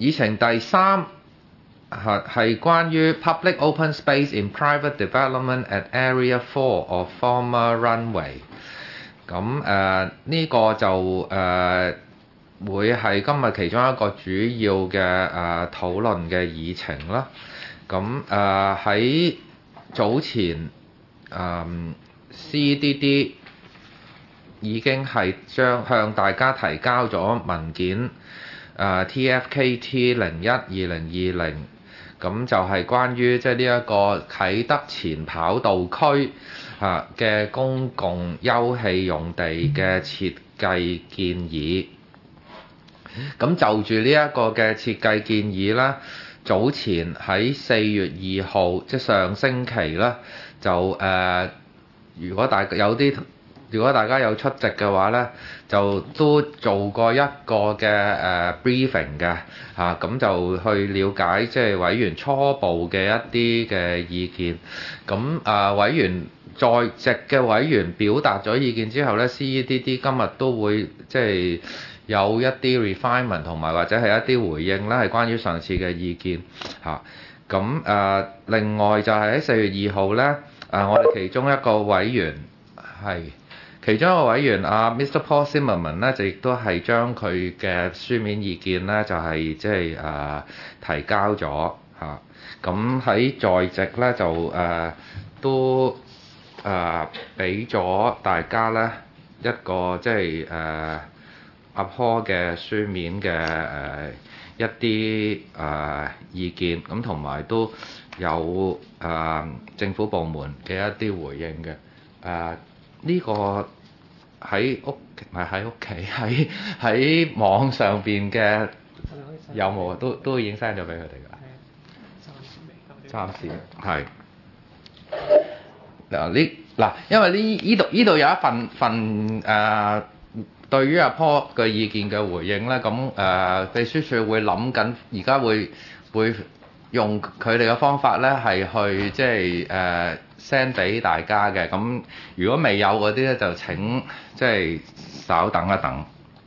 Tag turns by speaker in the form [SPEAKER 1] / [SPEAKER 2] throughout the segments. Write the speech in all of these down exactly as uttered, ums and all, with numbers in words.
[SPEAKER 1] 議程第三係係關於 Public Open Space in Private Development at Area Four of Former Runway。咁誒呢個就誒、呃、會係今日其中一個主要嘅誒、呃、討論嘅議程啦。咁誒喺早前誒、呃、C D D 已經係將向大家提交咗文件，誒、呃、T F K T 零一二零二零，咁就係關於即係呢一個啟德前跑道區嚇嘅公共休憩用地嘅設計建議。咁就住呢一個嘅設計建議啦，早前喺四月二號，即係上星期啦，就誒、呃，如果大有啲。如果大家有出席嘅話咧，就都做過一個嘅誒、呃、briefing 嘅嚇，咁、啊、就去了解即係委員初步嘅一啲嘅意見。咁啊、呃，委員在席嘅委員表達咗意見之後咧 ，C E D D 今日都會即係有一啲 refinement 同埋或者係一啲回應啦，係關於上次嘅意見嚇。咁、啊、誒、呃，另外就係喺四月二號咧，誒、呃、我哋其中一個委員係。其中一個委員啊 ，Mister Paul Zimmerman 咧，就亦都係將佢嘅書面意見咧，就係即係誒提交咗嚇。咁喺在，在席咧就誒、呃、都誒俾咗大家咧一個即係誒阿 Paul 嘅書面嘅誒、呃、一啲誒、呃、意見，咁同埋都有誒、呃、政府部門嘅一啲回應嘅誒。呃呢、這個喺屋唔係喺屋企，喺喺網上邊嘅有冇都都已經 send 咗俾佢哋㗎。暫時係嗱呢嗱，因為呢呢度呢度有一份份誒、呃、對於阿 Paul 嘅意見嘅回應咧，咁誒、呃、秘書處會諗緊，而家會會用佢哋嘅方法咧，係去即係誒 send 俾大家嘅。咁如果未有嗰啲咧，就請即係稍等一等。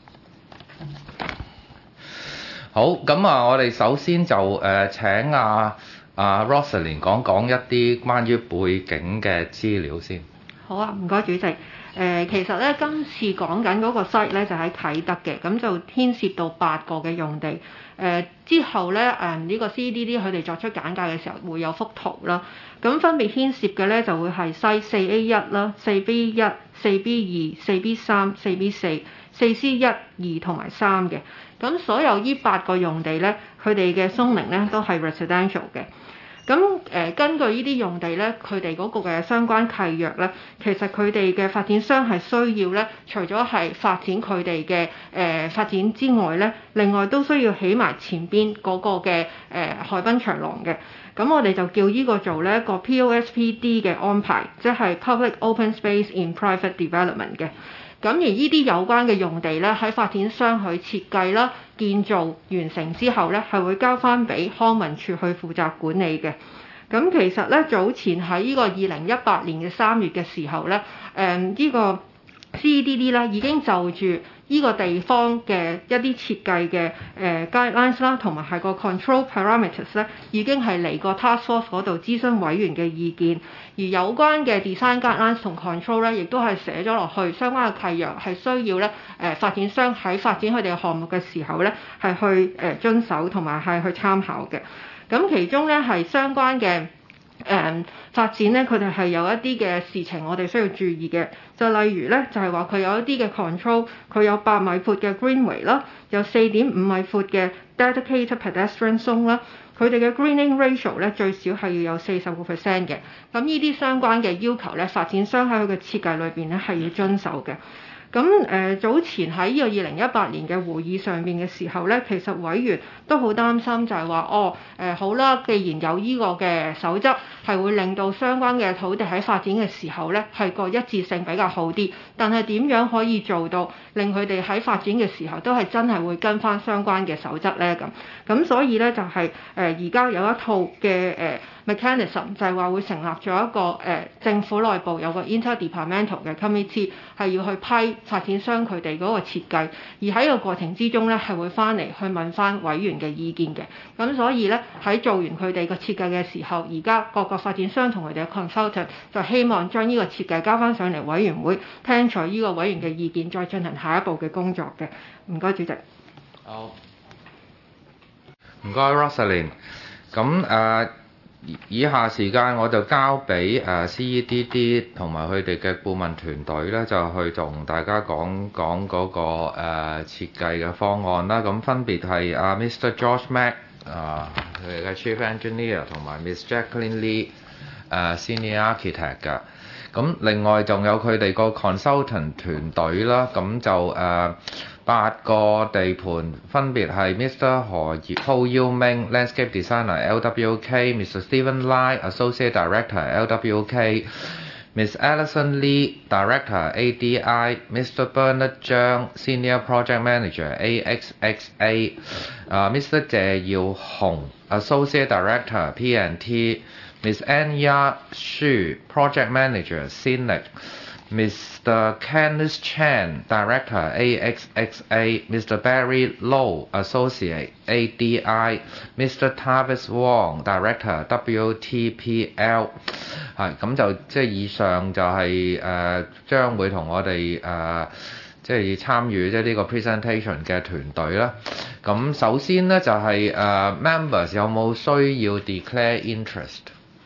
[SPEAKER 1] 好，咁啊，我哋首先就誒、呃、請阿阿 Rosalyn 講講一啲關於背景嘅資料先。
[SPEAKER 2] 好啊，唔該主席。誒、呃，其實咧今次講緊嗰個 site 咧就喺啟德嘅，咁就牽涉到八個嘅用地。誒、呃、之後咧誒呢、呃這個 C D D 佢哋作出簡介嘅時候會有幅圖啦。咁分別牽涉嘅咧就會係 site 四 A 一啦、四 B 一、四 B 二、四 B 三、四 B 四、四 C 一、二同埋三嘅。咁所有呢八個用地咧，佢哋嘅 zoning咧都係 residential 嘅。咁誒、呃、根據呢啲用地咧，佢哋嗰個嘅相關契約咧，其實佢哋嘅發展商係需要咧，除咗係發展佢哋嘅誒發展之外咧，另外都需要起埋前邊嗰個嘅誒、呃、海濱長廊嘅。咁我哋就叫呢個做咧一個 P O S P D 嘅安排，即係 Public Open Space in Private Development 嘅。咁而呢啲有關嘅用地咧，喺發展商去設計啦、建造完成之後咧，係會交翻俾康文署去負責管理嘅。咁其實咧，早前喺呢個二零一八年嘅三月嘅時候咧，誒、嗯、呢、這個 C D D 咧已經就住呢個地方嘅一啲設計嘅誒 guidelines 啦，同埋係個 control parameters 咧，已經係嚟過 task force 嗰度諮詢委員嘅意見。而有關嘅 design guidelines 同 control 咧，亦都係寫咗落去相關嘅契約，係需要咧誒、呃、發展商喺發展佢哋嘅項目嘅時候咧，係去誒、呃、遵守同埋係去參考嘅。咁其中咧係相關嘅誒、呃、發展咧，佢哋係有一啲嘅事情我哋需要注意嘅。就例如咧，就係話佢有一啲嘅 control，佢有八米闊嘅 greenway 啦，有四點五米闊嘅 dedicated pedestrian zone 啦。佢哋嘅 greening ratio 咧最少係要有四十個 percent 嘅。咁呢啲相關嘅要求咧，發展商喺佢嘅設計裏邊咧係要遵守嘅。咁誒、呃、早前喺呢個二零一八年嘅會議上邊嘅時候咧，其實委員都好擔心就係話，哦誒、呃、好啦，既然有呢個嘅守則，係會令到相關嘅土地喺發展嘅時候咧係個一致性比較好啲，但係點樣可以做到令佢哋喺發展嘅時候都係真係會跟翻相關嘅守則咧？咁咁所以咧就係誒而家有一套嘅誒、呃、mechanism 就係話會成立咗一個誒、呃、政府內部有個 interdepartmental 嘅 committee 係要去批。 發展商佢哋嗰個設計，而喺個過程之中咧係會翻嚟去問翻委員嘅意見嘅。咁所以咧喺做完佢哋個設計嘅時候，而家各個發展商同佢哋嘅 consultant 就希望將呢個設計交翻上嚟委員會，聽取呢個委員嘅意見，再進行下一步嘅工作嘅。唔該，主席。
[SPEAKER 1] 好，唔該 Rosalyn。咁誒、呃，以下時間我就交俾誒 C E D D 同埋佢哋嘅顧問團隊咧，就去同大家講講嗰、那個誒、呃、設計嘅方案啦。咁分別係阿 Mister George Mack 啊，佢哋嘅 Chief Engineer 同埋 Miss Jacqueline Lee 誒、呃、Senior Architect 㗎。咁另外仲有佢哋個 consultant 團隊啦，咁就誒、呃、八個地盤分別係 Mister 何浩耀明 Landscape Designer L W K、Mister Stephen Lai Associate Director L W K、Miss Alison Lee Director A D I、Mister Bernard Zhang Senior Project Manager A X X A、uh, Mister 謝耀雄 Associate Director P and T、Miss Anya Xu Project Manager Scenic、Mister Kenneth Chan Director A X X A、Mister Barry Low Associate A D I、Mister Tavis Wong Director W T P L。 係咁就即係以上就係、是、誒、呃、將會同我哋誒、呃、即係參與即係呢個 presentation 嘅團隊啦。咁首先咧就係、是、誒、呃、members 有冇需要 declare interest？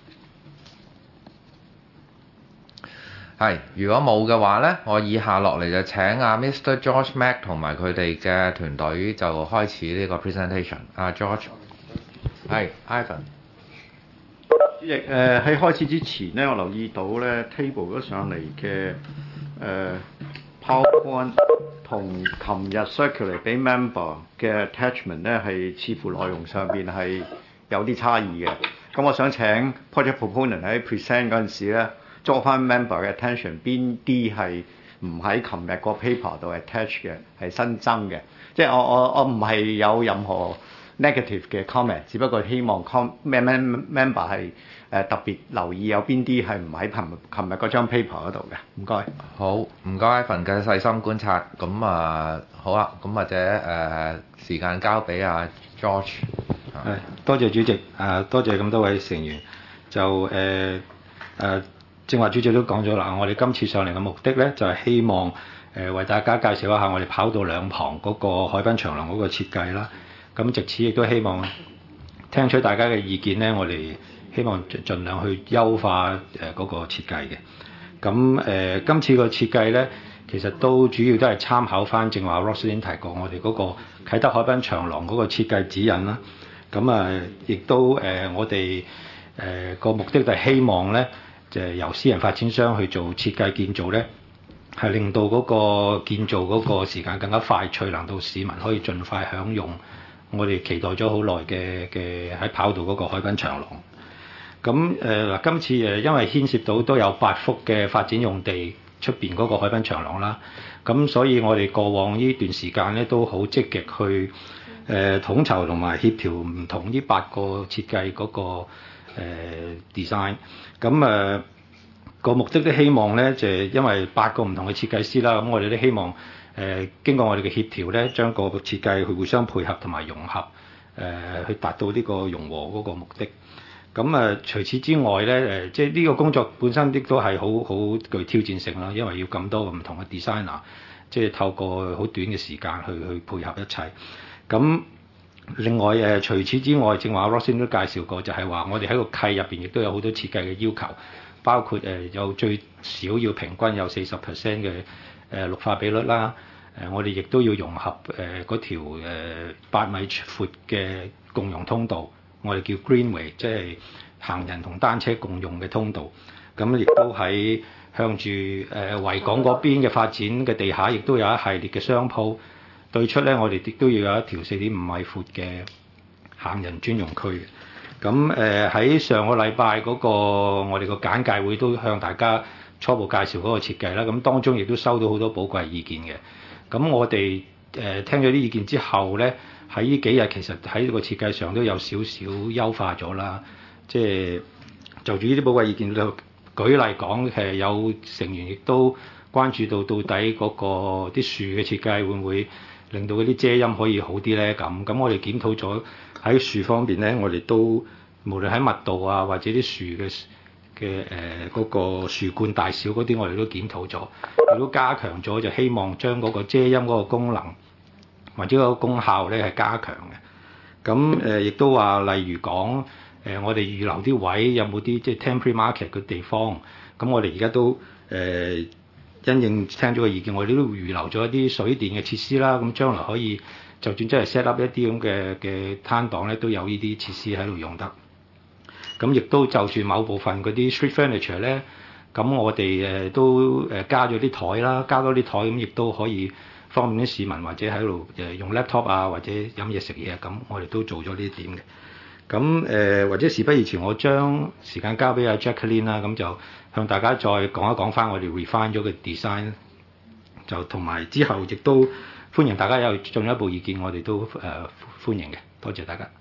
[SPEAKER 1] 係，如果冇嘅話咧，我以下落嚟就請阿 Mister George Mack 同埋佢哋嘅團隊就開始呢個 presentation。阿 George，係 Ivan。
[SPEAKER 3] 主席，誒、呃、喺開始之前咧，我留意到咧 table 咗上嚟嘅誒 PowerPoint 同琴日 circulate 俾 member 嘅 attachment 咧係似乎內容上邊係有啲差異嘅。咁我想請 project proponent 喺 present 嗰陣時咧，捉翻 member 嘅 attention， 邊啲係唔喺琴日個 paper 度 attach 嘅，係新增嘅。即係我我我唔係有任何 negative 嘅 comment， 只不過希望 com member 係誒特別留意有邊啲係唔喺琴琴日嗰張 paper 嗰度嘅。唔該。
[SPEAKER 1] 好，唔該 Ivan 嘅細心觀察。咁啊，好啊，咁或者誒、呃、時間交俾阿 George。
[SPEAKER 4] 係，多謝主席，啊多謝咁多位成員。就誒誒。呃呃正話主席都講咗啦，我哋今次上嚟嘅目的咧，就係、是、希望誒、呃、為大家介紹一下我哋跑道兩旁嗰個海濱長廊嗰個設計啦。咁藉此亦都希望聽取大家嘅意見咧，我哋希望盡量去優化誒嗰、呃那個設計嘅。咁誒、呃、今次個設計咧，其實都主要都係參考翻正話 Rosalyn 提過我哋嗰個啟德海濱長廊嗰個設計指引啦。咁啊，亦、呃、都誒、呃、我哋誒個目的就係希望咧。就係由私人發展商去做設計建造咧，係令到嗰個建造嗰個時間更加快脆，能到市民可以盡快享用我哋期待咗好耐嘅嘅喺跑道嗰個海濱長廊。咁誒嗱，今次誒因為牽涉到都有八幅嘅發展用地出邊嗰個海濱長廊啦，咁所以我哋過往呢段時間咧都好積極去誒、呃、統籌同埋協調唔同呢八個設計嗰、嗰個。誒、呃、design 咁誒個目的都希望咧，就係因為八個唔同嘅設計師啦，咁我哋都希望誒、呃、經過我哋嘅協調咧，將個設計去互相配合同埋融合，誒、呃、去達到呢個融和嗰個目的。咁誒、呃、除此之外咧，誒、呃、即係呢個工作本身亦都係好好具挑戰性啦，因為要咁多個唔同嘅 designer， 即係透過好短嘅時間去去配合一切。咁另外誒，除此之外，正話 Rosalyn 都介紹過，就係話我哋喺個契入邊亦都有好多設計嘅要求，包括誒有最少要平均有四十 percent 嘅誒綠化比率啦。誒，我哋亦都要融合誒嗰條誒八米闊嘅共用通道，我哋叫 Greenway， 即係行人同單車共用嘅通道。咁亦都喺向住誒維港嗰邊嘅發展嘅地下，亦都有一系列嘅商鋪。對出咧，我哋亦都要有一條四點五米闊嘅行人專用區嘅。咁誒喺上個禮拜嗰個我哋個簡介會都向大家初步介紹嗰個設計啦。咁當中亦都收到好多寶貴意見嘅。咁我哋誒、呃、聽咗啲意見之後咧，喺呢幾日其實喺呢個設計上都有少少優化咗啦。即係就住呢啲寶貴意見，就舉例講，誒有成員亦都關注到到底嗰個啲樹嘅設計會唔會令到嗰啲遮陰可以好啲咧？咁咁我哋檢討咗喺樹方面咧，我哋都無論喺密度啊或者啲樹嘅嘅誒嗰個樹冠大小嗰啲，我哋都檢討咗，亦都加強咗，就希望將嗰個遮陰嗰個功能或者嗰個功效咧係加強嘅。咁誒亦都話，例如講誒、呃，我哋預留啲位有冇啲即係 temporary market 嘅地方，咁我哋而家都誒。呃因應聽咗個意見，我哋都預留咗一啲水電嘅設施啦。咁將來可以，就算真係 set up 一啲咁嘅嘅攤檔咧，都有呢啲設施喺度用得。咁亦都就住某部分嗰啲 street furniture 咧，咁我哋誒都誒加咗啲台啦，加多啲台咁，亦都可以方便啲市民或者喺度誒用 laptop 啊，或者飲嘢食嘢咁，我哋都做咗呢一點嘅。咁誒、呃、或者事不宜遲，我將時間交俾阿 Jacqueline 啦，咁就向大家再講一講翻我哋 refine 咗嘅 design， 就同埋之後亦都歡迎大家有進一步意見，我哋都誒、呃、歡迎嘅。多謝大家。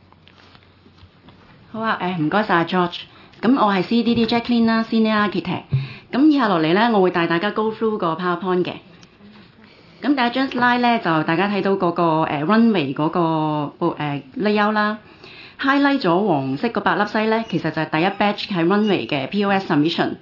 [SPEAKER 5] 好啊，誒唔該晒 George。咁我係 C D D Jacqueline 啦 ，Senior Architect。咁以下落嚟咧，我會帶大家 go through 個 PowerPoint 嘅。咁第一張 slide 咧，就大家睇到嗰、那個、呃、runway 嗰、那個誒、呃、layout 啦。highlight 咗黃色嗰八粒西咧，其實就係第一 batch 係 runway 嘅 P O S submission。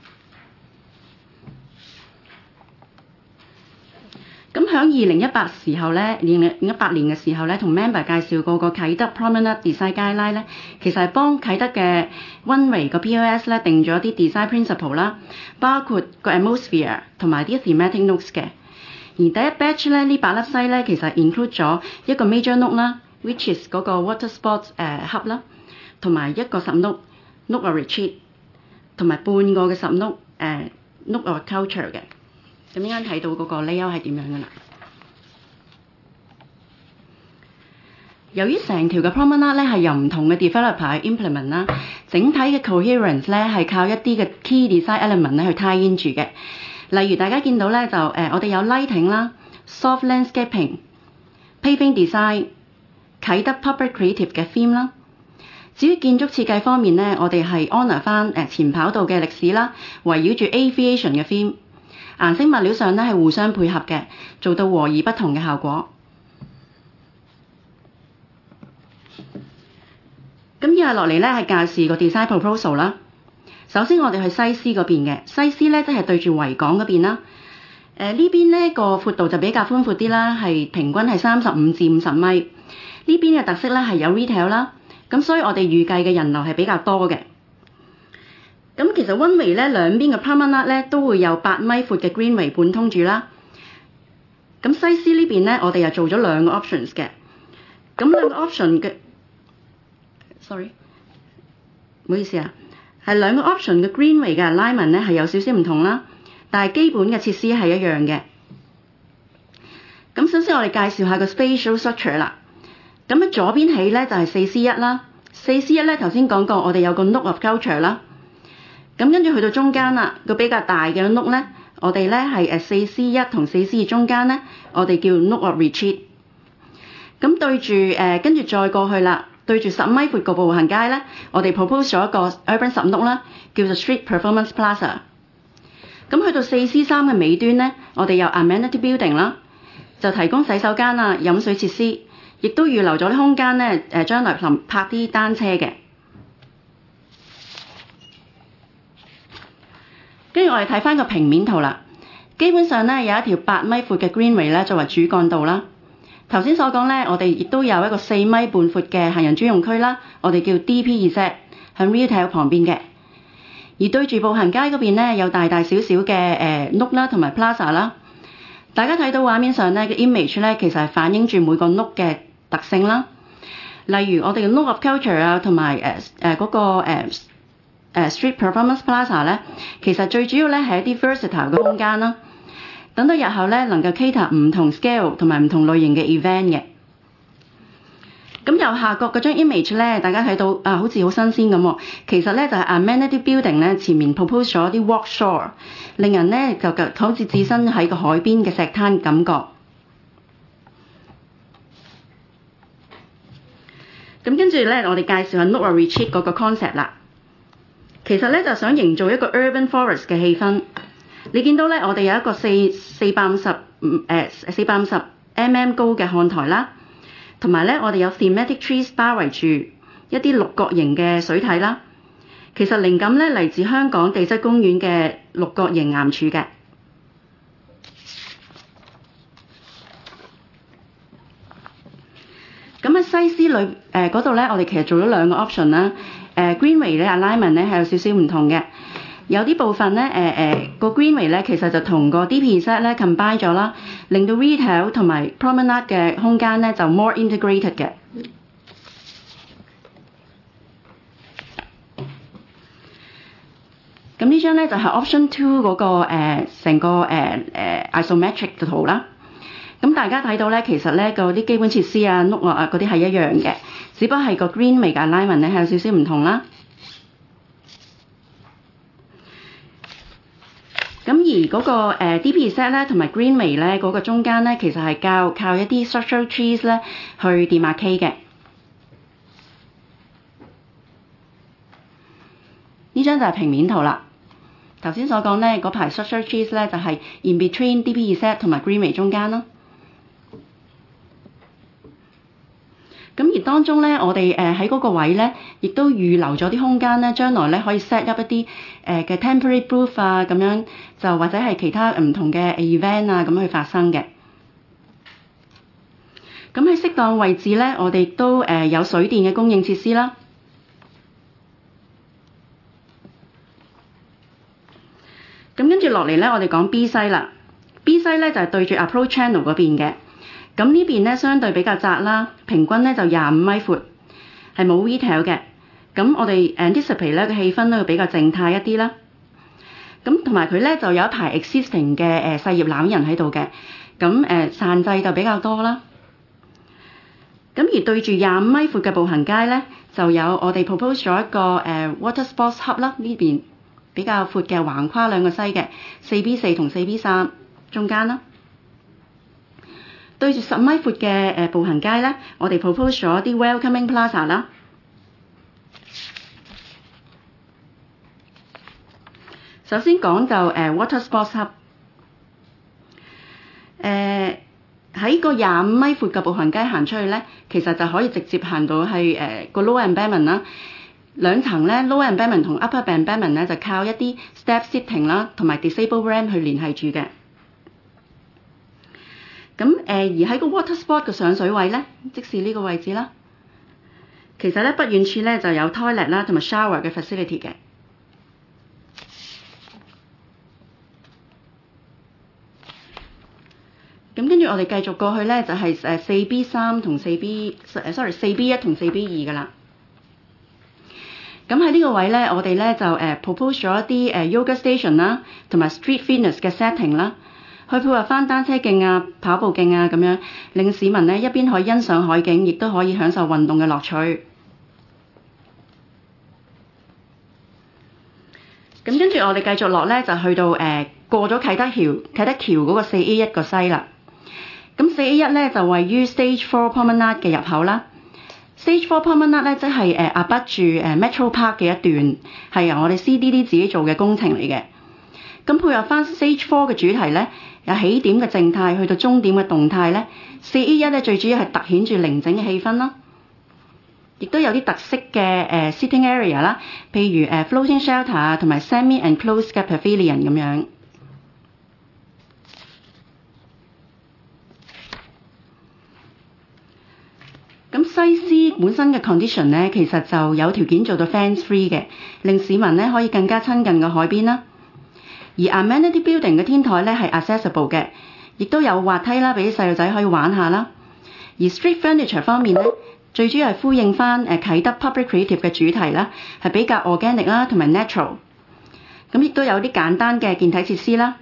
[SPEAKER 5] 咁響二零一八時候咧，二零一八年嘅時候咧，同 member 介紹過個啟德 Promenade Design Guideline 咧，其實係幫啟德嘅 runway 個 P O S 咧定咗啲 design principle 啦，包括個 atmosphere 同埋啲 thematic notes 嘅。而第一 batch 咧呢八粒西咧，其實 include 咗一個 major note 啦。which is 嗰個 water sports 誒、uh, hub 啦，同埋一個 sub note note of retreat， 同埋半個嘅 sub note 誒 note of culture 嘅。咁依家睇到嗰個 layout 係點樣㗎啦？由於成條嘅 promenade 咧係由唔同嘅 developer 去 implement 啦，整體嘅 coherence 咧係靠一啲嘅 key design element 咧去 tie in 住嘅。例如大家見到咧就誒、呃，我哋有 lighting 啦、soft landscaping、paving design。啟德 Public Creative 嘅 theme 啦。至於建築設計方面咧，我哋係 honour 翻誒前跑道嘅歷史啦，圍繞住 aviation 嘅 theme， 顏色物料上咧係互相配合嘅，做到和而不同嘅效果。咁以下落嚟咧係介紹個 design proposal 啦。首先我哋去西施嗰邊嘅，西施咧即係對住維港嗰邊啦。誒、呃、呢邊咧個闊度就比較寬闊啲啦，係平均係三十五至五十米。呢邊嘅特色咧係有 retail 啦，咁所以我哋預計嘅人流係比較多嘅。咁其實 runway 咧兩邊嘅 promenade 咧都會有八米闊嘅 greenway 貫通住啦。咁西施呢邊咧，我哋又做咗兩個 options 嘅。咁兩個 option 嘅 ，sorry， 唔好意思啊，係兩個 option 嘅 greenway 嘅 alignment 咧係有少少唔同啦，但係基本嘅設施係一樣嘅。咁首先我哋介紹下個 spatial structure 啦。咁喺左邊起咧就係四 C 一啦，四 C 一咧頭先講過，我哋有個 note of culture 啦。咁跟住去到中間啦，個比較大嘅 note 咧，我哋咧係誒四 C 一同四 C 二中間咧，我哋叫 note of retreat。咁對住誒跟住再過去啦，對住十米闊個步行街咧，我哋 propose 咗一個 urban sub note 啦，叫做 street performance plaza。咁去到四 C 三嘅尾端咧，我哋有 amenity building 啦，就提供洗手間啊、飲水設施。亦都預留咗啲空間咧，誒將來泊啲單車嘅。跟住我哋睇翻個平面圖啦，基本上咧有一條八米闊嘅 greenway 咧作為主幹道啦。頭先所講咧，我哋亦都有一個四米半闊嘅行人專用區啦，我哋叫 D P 二 set 喺 retail 旁邊嘅。而對住步行街嗰邊咧，有大大小小嘅誒 note 啦同埋 plaza 啦。大家睇到畫面上咧嘅 image 咧，其實係反映住每個 note 嘅特性啦。例如我哋嘅 note of culture 啊，同埋誒誒嗰個誒、呃呃、street performance plaza 咧，其實最主要咧係一啲 versatile 嘅空間啦。等到日後咧能夠 cater 唔同 scale 同埋唔同類型嘅 event 嘅。咁右下角嗰張 image 咧，大家睇到啊，好似好新鮮咁喎。其實咧就係 amenity building 咧前面 propose 咗啲 walk shore， 令人咧就好似置身喺個海邊嘅石灘感覺。咁跟住咧，我哋介紹下 note of retreat 嗰個 concept 啦。其實咧就想營造一個 urban forest 嘅氣氛。 你見到咧，我哋有一個四四百五十誒四百五十 mm 高嘅看台啦，同埋咧我哋有 thematic trees 包圍住一啲六角形嘅水體啦。其實靈感咧嚟自香港地質公園嘅六角形岩柱嘅。咁喺西施裏誒嗰度咧，我哋其實做咗兩個 option 啦。誒、呃、Greenway 咧 alignment 咧係有少少唔同嘅，有啲部分咧誒誒個 Greenway 咧其實就同個 D P Z 咧 combine 咗啦，令到 retail 同埋 promenade 嘅空間咧就 more integrated 嘅。咁呢張咧就係、是、option two 嗰、那個成、呃、個誒誒、呃、isometric 嘅圖啦。咁大家睇到咧，其實咧嗰啲基本設施啊、屋啊嗰啲係一樣嘅，只不過係個 Greenway 嘅 alignment 咧係有少少唔同啦。咁而嗰、那個、呃、D P Z 咧同埋 Greenway 咧嗰個中間咧，其實係靠靠一啲 structural trees 咧去 demarcate 嘅。呢張就係平面圖啦。頭先所講咧嗰排 structural trees 咧就係 in between D P Z 同埋 Greenway 中間咯。咁而當中咧，我哋誒喺嗰個位咧，亦都預留咗啲空間咧，將來咧可以 set up 一啲誒嘅 temporary booth 啊，咁樣就或者係其他唔同嘅 event 啊，咁去發生嘅。咁喺適當位置咧，我哋亦都誒有水電嘅供應設施啦。咁跟住落嚟咧，我哋講 B 西啦。B 西咧就係對住 approach channel 嗰邊嘅。咁呢邊咧相對比較窄啦，平均咧就廿五米闊，係冇 retail 嘅。咁我哋 anticipate 咧個氣氛咧會比較靜態一啲啦。咁同埋佢咧就有一排 existing 嘅誒細葉欖仁喺度嘅，咁誒限制就比較多啦。咁而對住廿五米闊嘅步行街咧，就有我哋 propose 咗一個誒 water sports hub 啦，呢邊比較闊嘅橫跨兩個西嘅四 B 四同四 B 三中間啦。對住十米闊嘅誒步行街咧，我哋 propose 咗啲 welcoming plaza 啦。首先講就誒 water sports hub，誒喺個廿五米闊嘅步行街行出去咧，其實就可以直接行到係誒個 lower embankment 啦。兩層咧 lower embankment 同 upper embankment 咧就靠一啲 step sitting 啦，同埋 disabled ramp 去聯繫住嘅。咁誒而喺個 water sport 嘅上水位咧，即是呢個位置啦。其實咧不遠處咧就有 toilet 啦，同埋 shower 嘅 facility 嘅。咁跟住我哋繼續過去咧，就係誒四 B 三同四 B 誒 sorry 四 B 一同四 B 二噶啦。咁喺呢個位咧，我哋咧就誒 propose 咗一啲誒 yoga station 啦，同埋 street fitness 嘅 setting 啦。去配合翻單車徑啊、跑步徑啊咁樣，令市民咧一邊可以欣賞海景，亦都可以享受運動嘅樂趣。咁跟住我哋繼續落咧，就去到誒、呃、過咗啟德橋、啟德橋嗰個四 A 一個西啦。咁四 A 一咧就位於 Stage Four Promenade 嘅入口啦。Stage Four Promenade 咧即係誒壓迫住誒 Metro Park 嘅一段，係由我哋 C D D 自己做嘅工程嚟嘅。咁配合翻 Stage Four 嘅主題咧，由起點嘅靜態去到終點嘅動態咧，四 A 一咧最主要係突顯住寧靜嘅氣氛啦，亦都有啲特色嘅誒、呃、sitting area 啦，譬如誒、呃、floating shelter 啊，同埋 semi-enclosed 嘅 pavilion 咁樣。咁西施本身嘅 condition 咧，其實就有條件做到 fence free 嘅，令市民咧可以更加親近個海邊啦。而 amenity building 嘅天台咧係 accessible 嘅，亦都有滑梯啦，俾啲細路仔可以玩下啦。而 street furniture 方面咧，最主要係呼應翻誒啟德 public creative 嘅主題啦，係比較 organic 啦，同埋 natural。咁亦都有啲簡單嘅健體設施啦。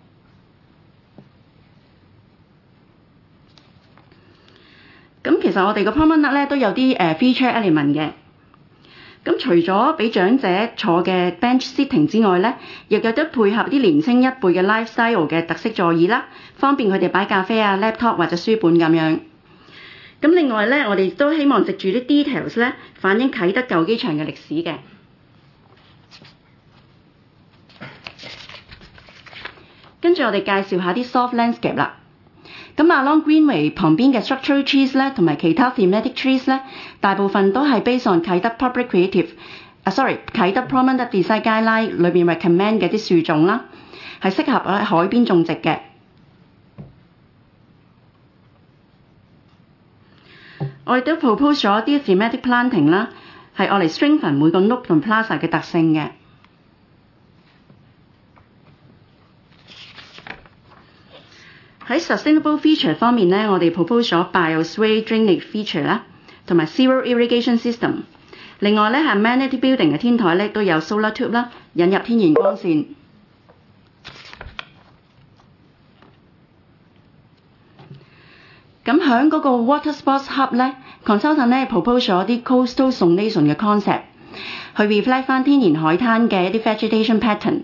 [SPEAKER 5] 咁其實我哋個 promenade 咧都有啲誒 feature element 嘅。咁除咗俾長者坐嘅 bench sitting 之外咧，亦有得配合啲年青一輩嘅 lifestyle 嘅特色座椅啦，方便佢哋擺咖啡啊、laptop 或者書本咁樣。咁另外咧，我哋都希望藉住啲 details 咧，反映啟德舊機場嘅歷史嘅。 跟住我哋介紹下啲 soft landscape 啦。咁 Along Greenway 旁邊嘅 structural trees 咧，同埋其他 thematic trees 咧，大部分都係 based on 啟德 public creative 啊 sorry 啟德 promenade design guideline 裏邊 recommend 嘅啲樹種啦，係適合喺海邊種植嘅。我哋都 propose 咗啲 thematic planting 啦，係我嚟 strengthen 每個 nook 同 plaza 嘅特性嘅。喺 sustainable feature 方面咧，我哋 propose 咗 bioswale drainage feature 啦，同埋 zero irrigation system。另外咧係 amenity building 嘅天台咧都有 solar tube 啦，引入天然光線。咁喺嗰個 water sports hub 咧 ，consultant 咧 propose 咗啲 coastal zonation 嘅 concept， 去 reflect 翻天然海灘嘅一啲 vegetation pattern。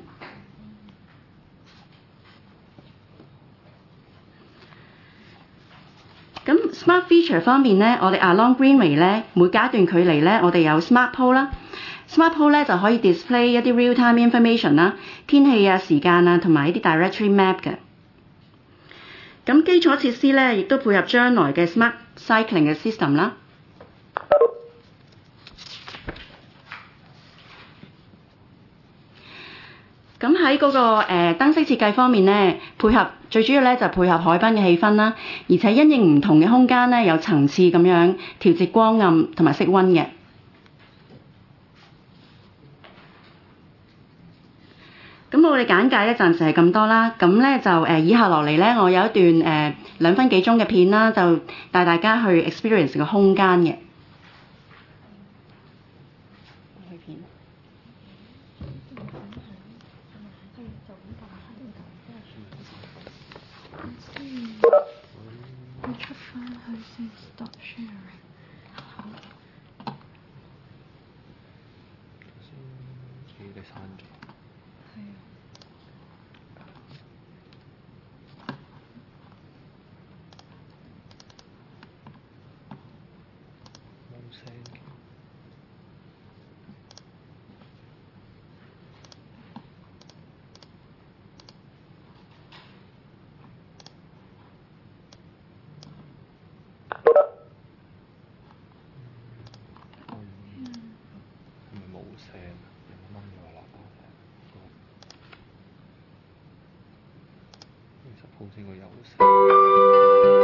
[SPEAKER 5] 咁 smart feature 方面咧，我哋 along Greenway 咧每隔一段距離咧，我哋有 smart pole 啦。smart pole 咧就可以 display 一啲 real time information 啦，天氣啊、時間啊，同埋一啲 directory map 嘅。咁基礎設施咧，亦都配合將來嘅 smart cycling 嘅 system 啦。咁喺嗰個誒、呃、燈飾設計方面咧，配合最主要咧就配合海濱嘅氣氛啦，而且因應唔同嘅空間咧，有層次咁樣調節光暗同埋色溫嘅。咁我哋簡介咧暫時係咁多啦，咁咧就誒、呃、以下落嚟咧，我有一段誒、呃、兩分幾鐘嘅片啦，就帶大家去 experience 個空間嘅。
[SPEAKER 6] 出翻去先 stop sharing。好。
[SPEAKER 1] 你刪咗。
[SPEAKER 6] 係啊。
[SPEAKER 1] 冇聲嘅。好似個優勢。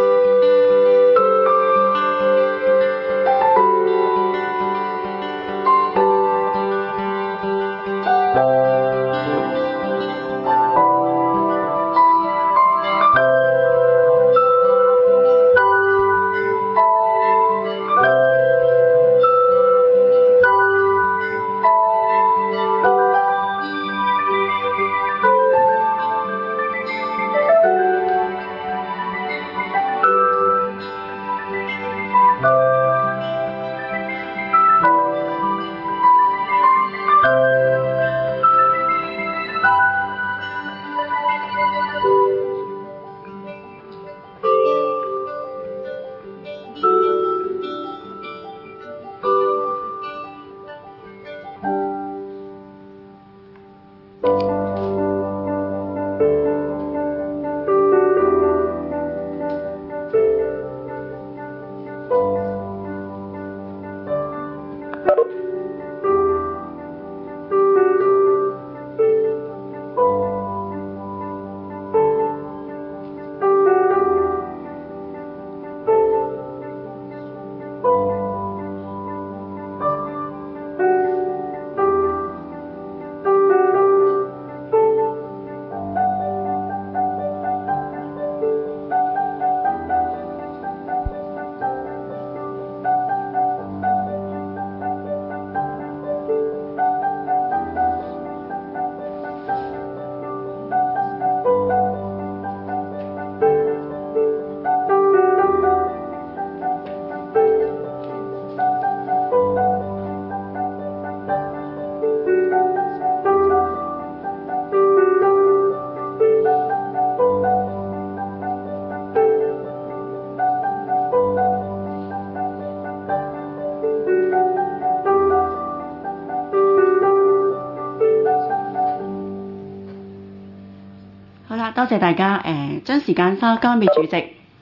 [SPEAKER 5] 多謝大家誒，將時間交交俾主席。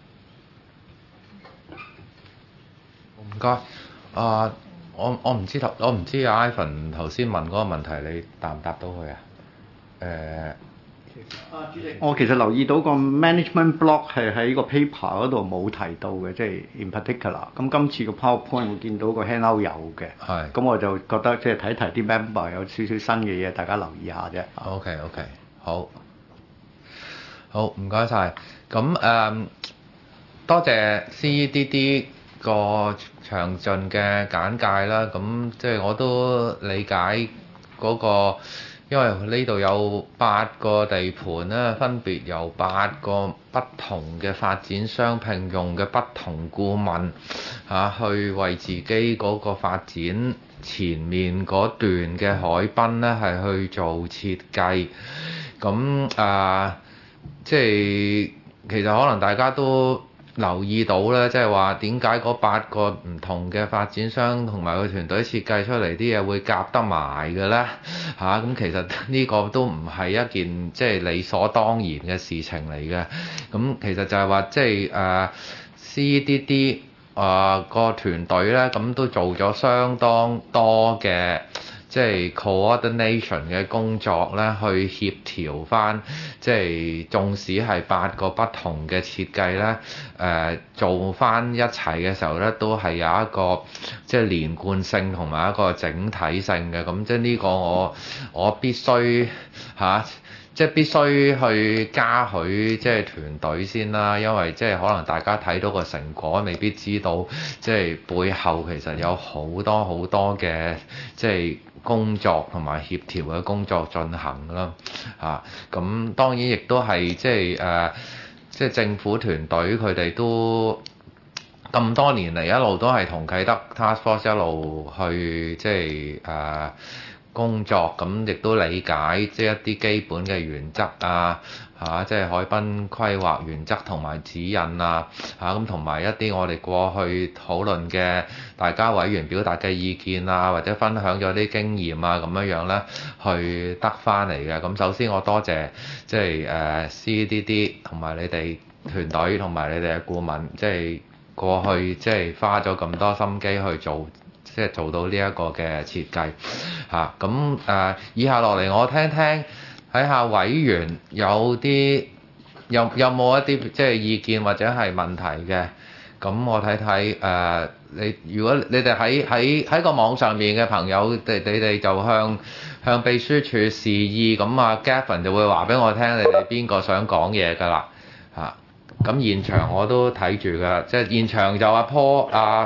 [SPEAKER 1] 唔該。啊，我我唔知頭，我唔知阿 Ivan 頭先問嗰個問題，你答唔答到佢啊？誒、
[SPEAKER 3] 啊，主席，我其實留意到個 management block 係喺個 paper 嗰度冇提到嘅，即係 in particular。咁今次個 PowerPoint 會見到個 handout 有嘅，
[SPEAKER 1] 係。咁
[SPEAKER 3] 我就覺得即係睇提啲 member 有少少新嘅嘢，大家留意下啫。
[SPEAKER 1] OK OK，好，好唔該晒。咁誒、嗯，多謝 C E D D 個詳盡嘅簡介啦。咁即係我都理解嗰、嗰個。因為呢度有八個地盤咧，分別由八個不同嘅發展商聘用嘅不同顧問嚇、啊，去為自己嗰個發展前面嗰段嘅海濱咧，係去做設計。咁啊，即係其實可能大家都留意到咧，即係話點解嗰八個唔同嘅發展商同埋個團隊設計出嚟啲嘢會夾得埋嘅咧嚇？咁、啊、其實呢個都唔係一件即係理所當然嘅事情嚟嘅。咁其實就係話即係誒 C E D D 啊個團隊咧，咁都做咗相當多嘅。即係 coordination 嘅工作咧，去協調翻，即係縱使係八個不同嘅設計咧，誒、呃、做翻一齊嘅時候咧，都係有一個即係連貫性同埋一個整體性嘅。咁即係呢個我我必須嚇。啊即係必須去嘉許即係團隊先啦，因為即係可能大家睇到個成果，未必知道即係背後其實有好多好多嘅即係工作同埋協調嘅工作進行啦嚇。咁、啊、當然亦都係即係誒、呃，即係政府團隊佢哋都咁多年嚟一路都係同啟德 Task Force 一路去即係誒。呃工作咁亦都理解即係一啲基本嘅原則啊，嚇、啊，即係海濱規劃原則同埋指引啊，嚇咁同埋一啲我哋過去討論嘅大家委員表達嘅意見啊，或者分享咗啲經驗啊，咁樣樣咧去得翻嚟嘅。咁首先我多謝即係誒 C E D D 同埋你哋團隊同埋你哋嘅顧問，即係過去即係花咗咁多心機去做。即係做到呢一個嘅設計嚇，咁、啊、誒以下落嚟我聽聽睇下委員有啲有有冇一啲即係意見或者係問題嘅，咁我睇睇誒你如果你哋喺喺喺個網上面嘅朋友，你你哋就向向秘書處示意，咁啊 Gavin 就會話俾我聽你哋邊個想講嘢㗎啦嚇，咁、啊、現場我都睇住㗎，即係現場就阿 Paul 阿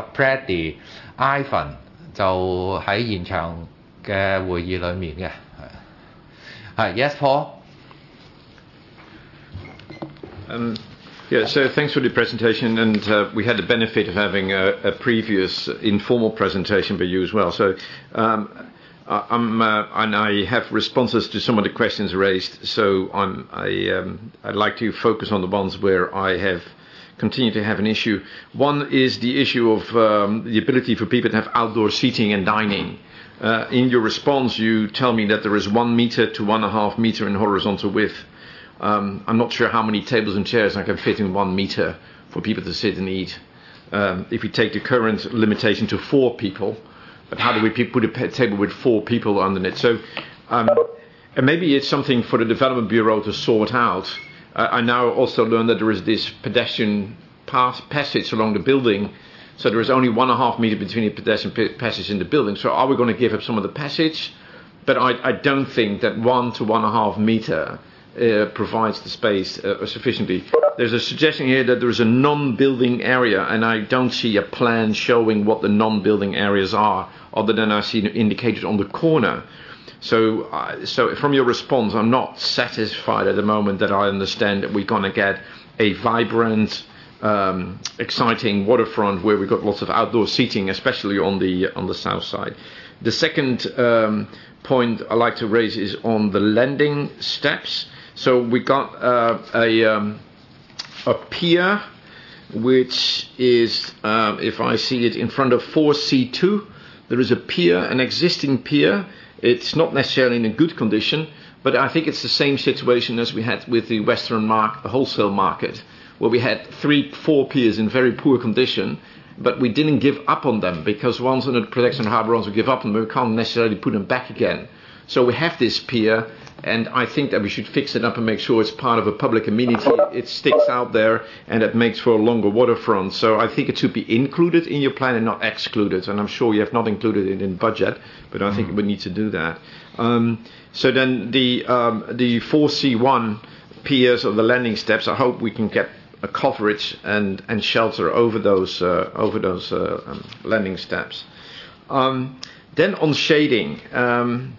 [SPEAKER 1] Freddy。Ivan 就喺現場嘅會議裏面嘅，係係 Yes Paul。
[SPEAKER 7] Um, yeah, so thanks for the presentation, and uh, we had the benefit of having a, a previous informal presentation by you as well. So um, I, I'm uh, and I have responses to some of the questions raised. So I'm I um, I'd like to focus on the ones where I have. Continue to have an issue. One is the issue of um, the ability for people to have outdoor seating and dining. Uh, in your response, you tell me that there is one meter to one and a half meter in horizontal width. Um, I'm not sure how many tables and chairs I can fit in one meter for people to sit and eat. Um, if we take the current limitation to four people, but how do we put a table with four people under it? So, um, and maybe it's something for the Development Bureau to sort out. I now also learned that there is this pedestrian pass, passage along the building, so there is only one and a half meter between the pedestrian p- passage and the building. So are we going to give up some of the passage? But I, I don't think that one to one and a half meter uh, provides the space uh, sufficiently. There's a suggestion here that there is a non-building area, and I don't see a plan showing what the non-building areas are, other than I see indicated on the corner. So, uh, so from your response, I'm not satisfied at the moment that I understand that we're going to get a vibrant, um, exciting waterfront where we've got lots of outdoor seating, especially on the on the south side. The second um, point I'd like to raise is on the landing steps. So we got uh, a um, a pier, which is, uh, if I see it in front of four C two, there is a pier, an existing pier. It's not necessarily in a good condition, But I think it's the same situation as we had with the Western market, the wholesale market, where we had three, four piers in very poor condition, but we didn't give up on them, because once under the protection of harbour, once we give up on them, we can't necessarily put them back again. So we have this pier, and I think that we should fix it up and make sure it's part of a public amenity. It sticks out there, and it makes for a longer waterfront. So I think it should be included in your plan and not excluded. And I'm sure you have not included it in budget, but I think we need to do that. Um, so then the um, the four C one piers or the landing steps, I hope we can get a coverage and, and shelter over those uh, over those uh, um, landing steps. Um, then on shading. Um,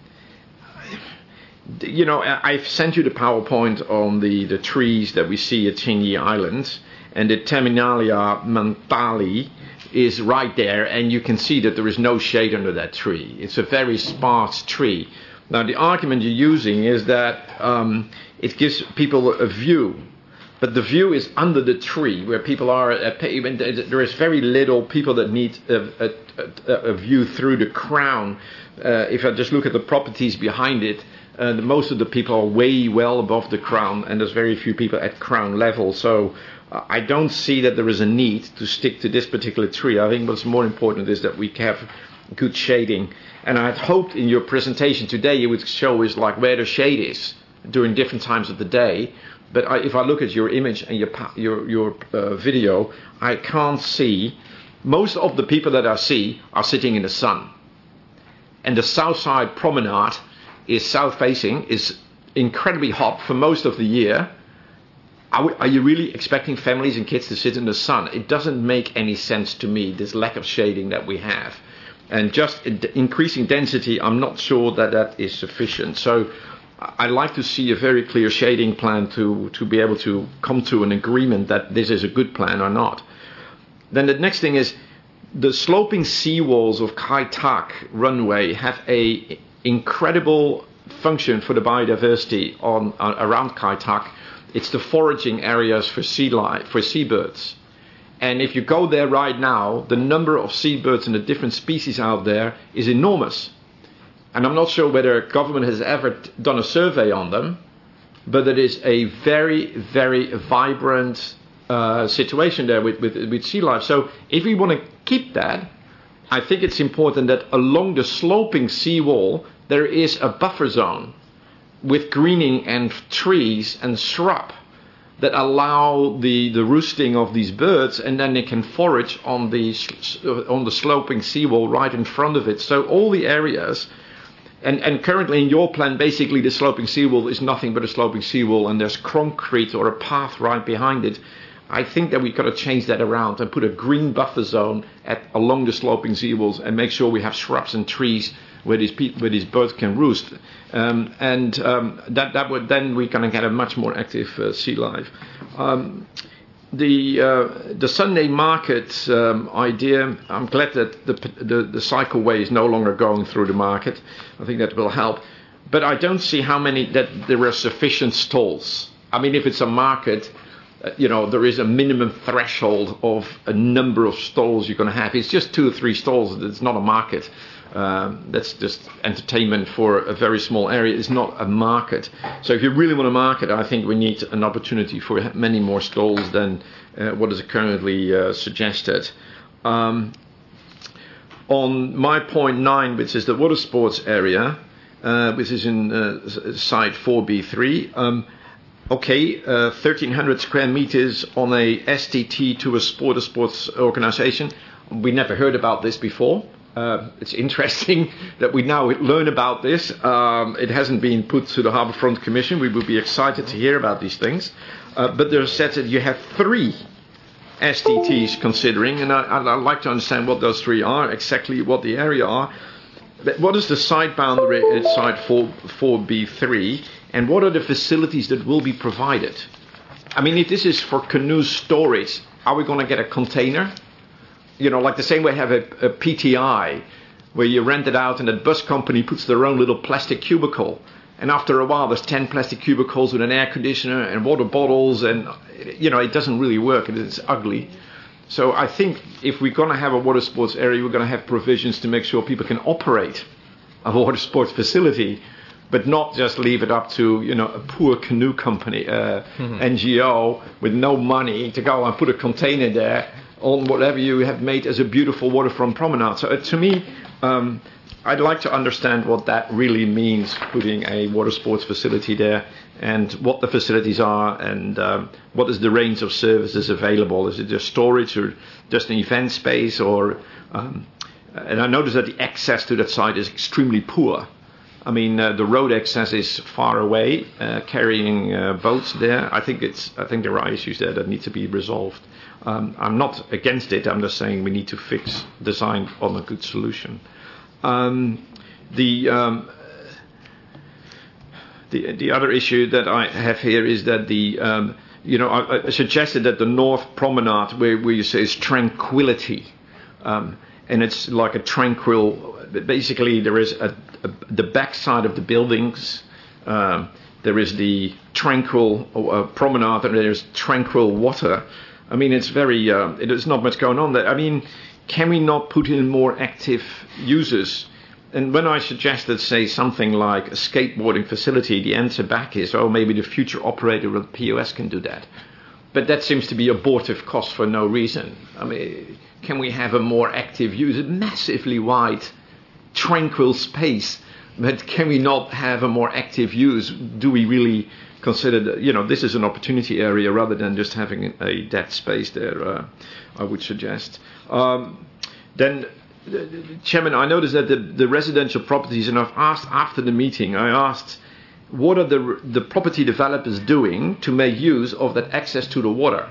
[SPEAKER 7] You know, I've sent you the PowerPoint on the, the trees that we see at Chinyi Island, and the Terminalia mentali is right there, and you can see that there is no shade under that tree. It's a very sparse tree. Now, the argument you're using is that um, it gives people a view, but the view is under the tree where people are. Uh, there is very little people that need a, a, a, a view through the crown. Uh, if I just look at the properties behind it, Uh, the, most of the people are way well above the crown, and there's very few people at crown level. So uh, I don't see that there is a need to stick to this particular tree. I think what's more important is that we have good shading. And I had hoped in your presentation today you would show us like where the shade is during different times of the day. But I, if I look at your image and your your, your uh, video, I can't see. Most of the people that I see are sitting in the sun. And the south side promenade is south-facing, is incredibly hot for most of the year. Are, we, are you really expecting families and kids to sit in the sun? It doesn't make any sense to me, this lack of shading that we have. And just increasing density, I'm not sure that that is sufficient. So I'd like to see a very clear shading plan to, to be able to come to an agreement that this is a good plan or not. Then the next thing is, the sloping seawalls of Kai Tak runway have a incredible function for the biodiversity on, on around Kai Tak. It's the foraging areas for sea life, for seabirds. And if you go there right now, the number of seabirds and the different species out there is enormous. And I'm not sure whether government has ever t- done a survey on them, but it is a very, very vibrant uh, situation there with, with, with sea life. So if we want to keep that, I think it's important that along the sloping seawall there is a buffer zone with greening and trees and shrub that allow the, the roosting of these birds, and then they can forage on the on the sloping seawall right in front of it. So all the areas, and, and currently in your plan, basically the sloping seawall is nothing but a sloping seawall, and there's concrete or a path right behind it. I think that we've got to change that around and put a green buffer zone at along the sloping seawalls and make sure we have shrubs and trees where these pe- where these birds can roost. Um, and um, that that would then we're going to get a much more active uh, sea life. Um, the uh, the Sunday market um, idea. I'm glad that the, the the cycleway is no longer going through the market. I think that will help. But I don't see how many that there are sufficient stalls. I mean, if it's a market, Uh, you know, there is a minimum threshold of a number of stalls you're going to have. It's just two or three stalls. It's not a market. Um, that's just entertainment for a very small area. It's not a market. So if you really want a market, I think we need an opportunity for many more stalls than uh, what is currently uh, suggested. Um, on my point nine, which is the water sports area, uh, which is in uh, site four B three, um, Okay, uh, thirteen hundred square meters on a S T T to a sport, a sports organization. We never heard about this before. Uh, it's interesting that we now learn about this. Um, it hasn't been put to the Harbourfront Commission. We would be excited to hear about these things. Uh, but there's said that you have three S T Ts considering, and I, I'd like to understand what those three are, exactly what the area are. But what is the site boundary at site four B three? And what are the facilities that will be provided? I mean, if this is for canoe storage, are we going to get a container? You know, like the same way we have a, a P T I, where you rent it out and the bus company puts their own little plastic cubicle. And after a while, there's ten plastic cubicles with an air conditioner and water bottles. And, you know, it doesn't really work. It's ugly. So I think if we're going to have a water sports area, we're going to have provisions to make sure people can operate a water sports facility. but not just leave it up to, you know, a poor canoe company, uh, mm-hmm. N G O with no money to go and put a container there on whatever you have made as a beautiful waterfront promenade. So uh, to me, um, I'd like to understand what that really means, putting a water sports facility there, and what the facilities are, and um, what is the range of services available. Is it just storage or just an event space? Or um, and I noticed that the access to that site is extremely poor. I mean, uh, the road access is far away, uh, carrying uh, boats there. I think it's. I think there are issues there that need to be resolved. Um, I'm not against it. I'm just saying we need to fix design on a good solution. Um, the, um, the the other issue that I have here is that the um, you know I, I suggested that the North Promenade, where, where you say is tranquility, um, and it's like a tranquil. Basically, there is a, a the backside of the buildings. Um, there is the tranquil uh, promenade, and there's tranquil water. I mean, it's very. Uh, there's not much going on there. I mean. Can we not put in more active users? And when I suggested, say, something like a skateboarding facility, the answer back is, oh, maybe the future operator of the P O S can do that. But that seems to be abortive cost for no reason. I mean, can we have a more active user? Massively wide, tranquil space. But can we not have a more active use? Do we really consider that, you know, this is an opportunity area rather than just having a dead space there, uh, I would suggest. Um, then, uh, Chairman, I noticed that the, the residential properties, and I've asked after the meeting, I asked, what are the, the property developers doing to make use of that access to the water?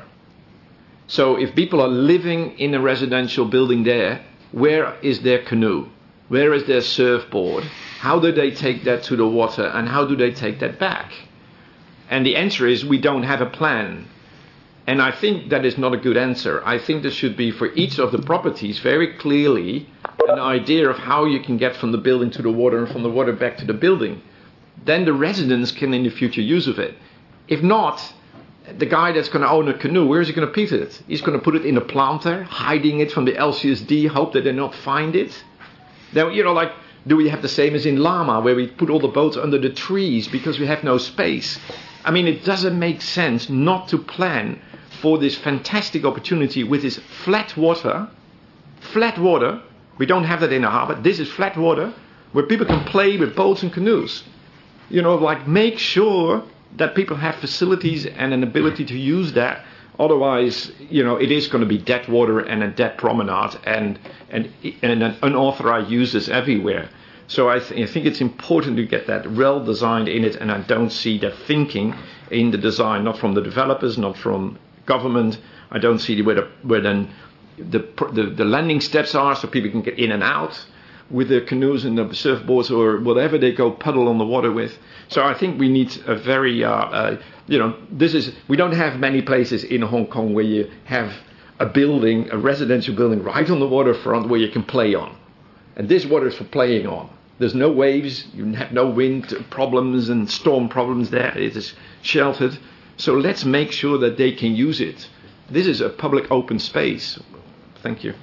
[SPEAKER 7] So if people are living in a residential building there, where is their canoe? Where is their surfboard? How do they take that to the water, and how do they take that back? And the answer is we don't have a plan. And I think that is not a good answer. I think there should be for each of the properties very clearly an idea of how you can get from the building to the water and from the water back to the building. Then the residents can in the future use of it. If not, the guy that's going to own a canoe, where is he going to put it? He's going to put it in a planter, hiding it from the L C S D, hope that they not find it. Then, you know, like, do we have the same as in Lama, where we put all the boats under the trees because we have no space? I mean, it doesn't make sense not to plan for this fantastic opportunity with this flat water. Flat water. We don't have that in the harbour. This is flat water where people can play with boats and canoes. You know, like, make sure that people have facilities and an ability to use that. Otherwise, you know, it is going to be dead water and a dead promenade and and, and unauthorized users everywhere. So I, th- I think it's important to get that well designed in it, and I don't see that thinking in the design, not from the developers, not from government. I don't see where the, where then the, the the landing steps are, so people can get in and out with the canoes and the surfboards or whatever they go paddle on the water with. So I think we need a very, uh, uh, you know, this is, we don't have many places in Hong Kong where you have a building, a residential building right on the waterfront where you can play on. And this water is for playing on. There's no waves, you have no wind problems and storm problems there. It is sheltered. So let's make sure that they can use it. This is a public open space. Thank you.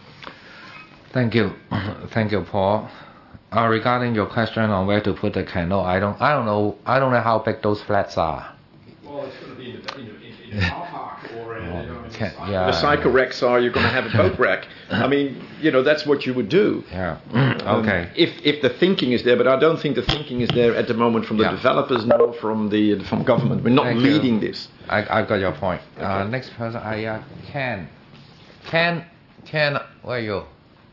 [SPEAKER 1] Thank you. Thank you, Paul. Uh, regarding your question on where to put the canoe, I don't, I don't know, I don't know how big those flats are.
[SPEAKER 7] Well, it's going to be in the, in the, in the car park or in,
[SPEAKER 1] oh,
[SPEAKER 7] you know, in
[SPEAKER 1] can,
[SPEAKER 7] the,
[SPEAKER 1] yeah,
[SPEAKER 7] the cycle wrecks are, you're going to have a boat wreck. I mean, you know, that's what you would do.
[SPEAKER 1] Yeah.
[SPEAKER 7] Um,
[SPEAKER 1] okay.
[SPEAKER 7] If if the thinking is there, but I don't think the thinking is there at the moment from the
[SPEAKER 1] yeah.
[SPEAKER 7] developers nor from the from government. We're not
[SPEAKER 1] Thank
[SPEAKER 7] leading
[SPEAKER 1] you.
[SPEAKER 7] this.
[SPEAKER 1] I I got your point.
[SPEAKER 7] Okay.
[SPEAKER 1] Uh, next person, I uh, Ken. Ken, Ken, where are you?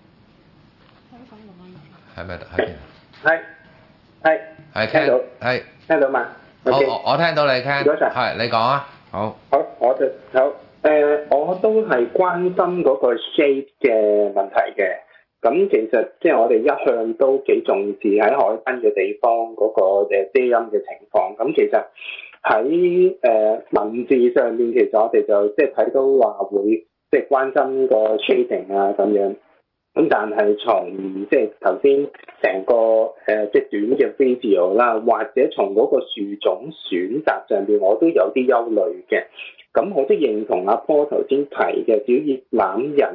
[SPEAKER 1] 係咪喺邊？
[SPEAKER 8] 係係
[SPEAKER 1] 係
[SPEAKER 8] 聽到
[SPEAKER 1] Ken，係
[SPEAKER 8] 聽到嘛？
[SPEAKER 1] 我
[SPEAKER 8] OK
[SPEAKER 1] 我我聽到你 Ken，
[SPEAKER 8] 唔該晒
[SPEAKER 1] 係你講啊，好。
[SPEAKER 8] 好，我就好誒、呃，我都係關心嗰個 shape 嘅問題嘅。咁其實即係我哋一向都幾重視喺海濱嘅地方嗰個誒遮陰嘅情況。咁其實喺誒、呃、文字上面，其實我哋就即係睇到話會即係關心個 shading 啊咁樣。咁但係從即係頭先成個誒、呃、即係短嘅 video 啦，或者從嗰個樹種選擇上邊，我都有啲憂慮嘅。咁我都認同阿 Paul 頭先提嘅，只要攬人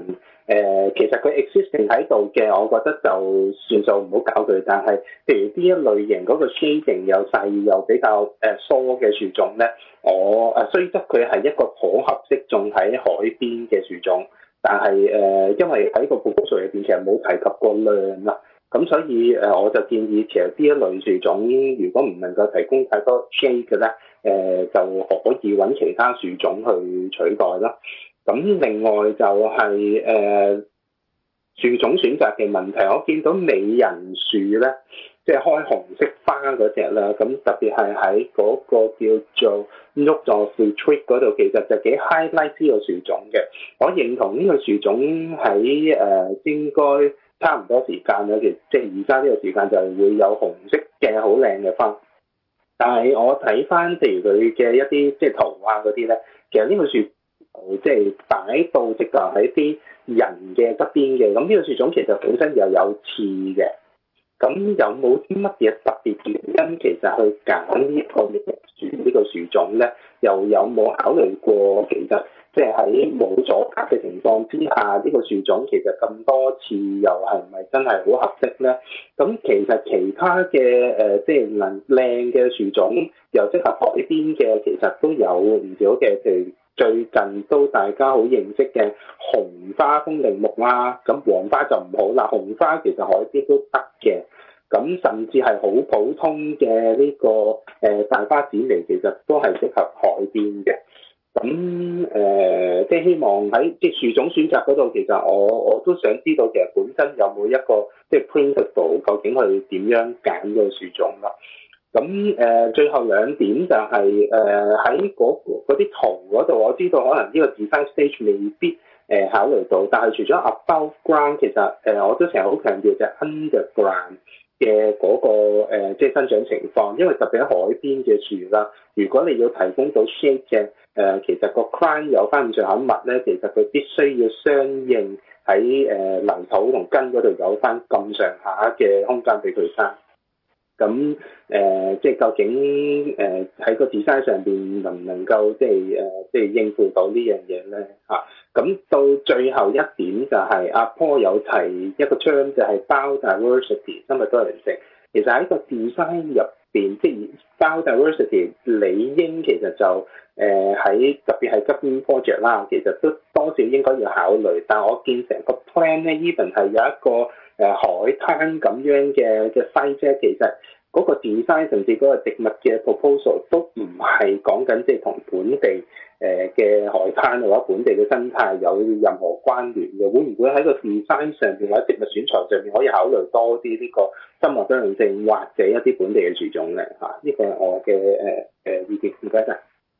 [SPEAKER 8] 呃、其實佢 existing 喺度嘅，我覺得就算數唔好搞佢。但係譬如呢一類型嗰個 shading 又細又比較誒、呃、疏嘅樹種咧，我誒雖則佢係一個頗合適種喺海邊嘅樹種，但係誒、呃、因為喺個 proposal 入邊其實冇提及過量啦。咁所以誒，我就建議其實呢一類樹種，如果唔能夠提供太多 shade 嘅咧，誒、呃、就可以揾其他樹種去取代啦。咁另外就係、是、誒、呃、樹種選擇嘅問題，我見到美人樹咧，即係開紅色花嗰隻啦，咁特別係喺嗰個叫做 Note of Retreat 嗰度，其實就幾 highlight 呢個樹種嘅。我認同呢個樹種喺誒、呃、應該差唔多時間啦，其實即係而家呢個時間就係會有紅色嘅好靚嘅花。但係我睇翻譬如佢嘅一啲即係圖啊嗰啲咧，其實呢個樹即係擺到直頭喺啲人嘅側邊嘅。咁呢個樹種其實本身又有刺嘅。咁有冇啲乜嘢特別原因其實去揀呢個樹呢個樹種咧？又有冇考慮過其實即係喺冇阻隔嘅情況之下，呢個樹種其實咁多次又係唔係真係好合適咧？咁其實其他嘅誒即係能靚嘅樹種又適合海邊嘅，其實都有唔少嘅，譬如最近都大家好認識嘅紅花風鈴木啦，咁黃花就唔好啦，紅花其實海邊都得嘅。咁甚至係好普通嘅呢、這個誒、呃、大花剪嚟，其實都係適合海邊嘅。咁誒、呃，即係希望喺即係樹種選擇嗰度，其實我我都想知道，其實本身有冇一個即係 principle，究竟佢點樣揀個樹種啦？咁誒、呃，最後兩點就係誒喺嗰啲圖嗰度，我知道可能呢個 design stage 未必誒、呃、考慮到，但係除咗 above ground，其實誒、呃、我都成日好強調就係 underground。嘅嗰、那個、呃、即係生長情況，因為特別喺海邊嘅樹啦，如果你要提供到 shade 嘅誒、呃，其實個 crown 有翻咁上下密咧，其實佢必須要相應喺誒、呃、泥土同根嗰度有翻咁上下嘅空間俾佢生。咁誒、呃，即係究竟誒喺、呃、個 design 上邊能唔能夠即係誒、呃、即係應付到呢樣嘢咧嚇？咁、啊、到最後一點就係、是、阿 Paul 有提一個 term 就係 biodiversity 生物多樣性。其實喺個 design 入邊，即係 biodiversity 理應其實就誒喺、呃、特別係 government project 啦，其實都多少應該要考慮。但係我見成個 plan 咧 ，even 係有一個誒、呃、海灘咁樣嘅嘅 size 啫，其實嗰個 design 甚至嗰個植物嘅 proposal 都唔係講緊即係同本地誒嘅、呃、海灘或者本地嘅生態有任何關聯嘅。會唔會喺個 design 上邊或者植物選材上邊可以考慮多啲呢個生物多樣性或者一啲本地嘅樹種咧？嚇、啊，呢、這個係我嘅誒誒意見。唔該晒。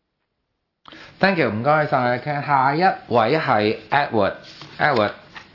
[SPEAKER 1] Thank you， 唔該晒。下一位係 Edward，Edward。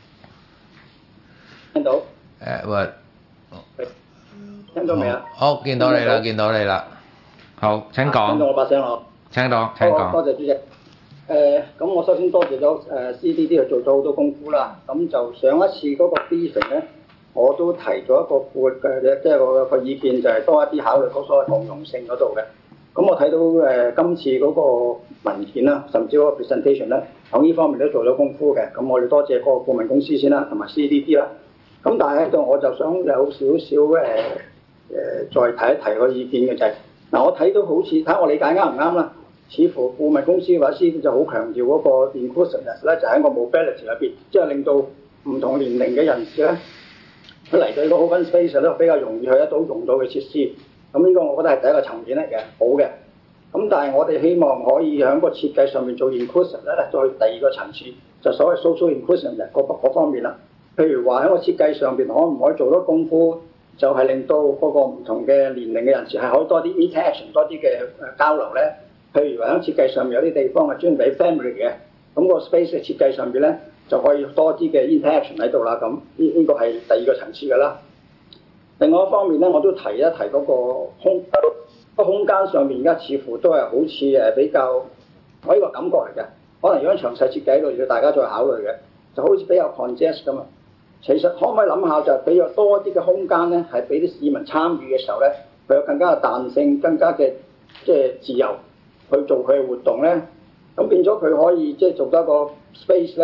[SPEAKER 9] 聽到
[SPEAKER 1] Edward，
[SPEAKER 9] 聽到未啊？
[SPEAKER 1] 好，見到你啦，見到你啦。好，請講。
[SPEAKER 9] 聽到我把聲咯。
[SPEAKER 1] 請講，請講。
[SPEAKER 9] 多謝主席。誒、呃，咁我首先多謝咗誒 C D D 去做咗好多功夫啦。咁就上一次嗰個 briefing 咧，我都提咗一個括嘅，即係我個意見就係多一啲考慮嗰所謂共融性嗰度嘅。咁我睇到誒、呃、今次嗰個文件啦，甚至嗰個 presentation 咧，喺呢方面都做咗功夫嘅。咁我哋多謝個顧問公司先啦，同埋 C D D 啦。咁但係喺度我就想有少少誒誒再提一提個意見嘅就係、是、嗱，我睇到好似睇我理解啱唔啱啦？似乎顧問公司或者 C D D 就好強調嗰個 inclusiveness 咧，就喺個 mobility 入邊，即係令到唔同年齡嘅人士咧，佢嚟到呢個 open space 咧比較容易去得到用到嘅設施。咁呢個我覺得係第一個層面嚟嘅，好嘅。咁但係我哋希望可以喺個設計上面做 inclusive 咧，再去第二個層次，就所謂 social inclusion 嘅嗰嗰方面啦。譬如話喺個設計上邊可唔可以做到功夫，就係、是、令到嗰個唔同嘅年齡嘅人士係可以多啲 interaction， 多啲嘅誒交流咧。譬如話喺設計上面有啲地方係專俾 family 嘅，咁、那個 space 嘅設計上邊咧就可以多啲嘅 interaction 喺度啦。咁呢呢個係第二個層次嘅啦。另外一方面咧，我都提一提嗰個空個空間上面，而家似乎都係好似誒比較我呢個感覺嚟嘅。可能如果詳細設計喺度要大家再考慮嘅，就好似比較 congest 咁啊。其實可唔可以諗下就係俾咗多啲嘅空間咧，係俾啲市民參與嘅時候咧，佢有更加嘅彈性，更加嘅即係自由去做佢嘅活動咧。咁變咗佢可以即係做多一個 space 咧，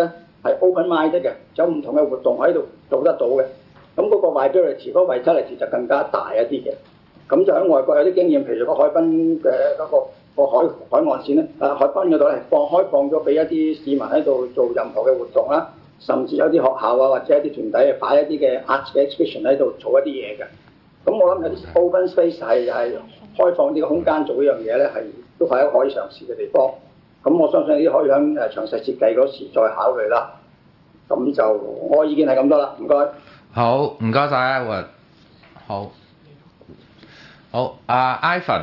[SPEAKER 9] 係 open mind 嘅，有唔同嘅活動喺度做得到嘅。咁嗰個 viability 嗰個 vitality 就更加大一啲嘅。咁就喺外國有啲經驗，譬如個海濱嘅嗰個個海海岸線咧，啊海濱嗰度咧放開放咗俾一啲市民喺度做任何嘅活動啦，甚至有啲學校啊或者一啲團體擺一啲嘅 art exhibition 喺度做一啲嘢嘅。咁我諗有啲 open space 係係開放啲嘅空間做呢樣嘢咧，係都係一個可以嘗試嘅地方。咁我相信呢啲可以喺誒詳細設計嗰時再考慮啦。咁就我意見係咁多啦，唔該。
[SPEAKER 1] 好，唔該晒 Edward。好。好，阿、uh, Ivan。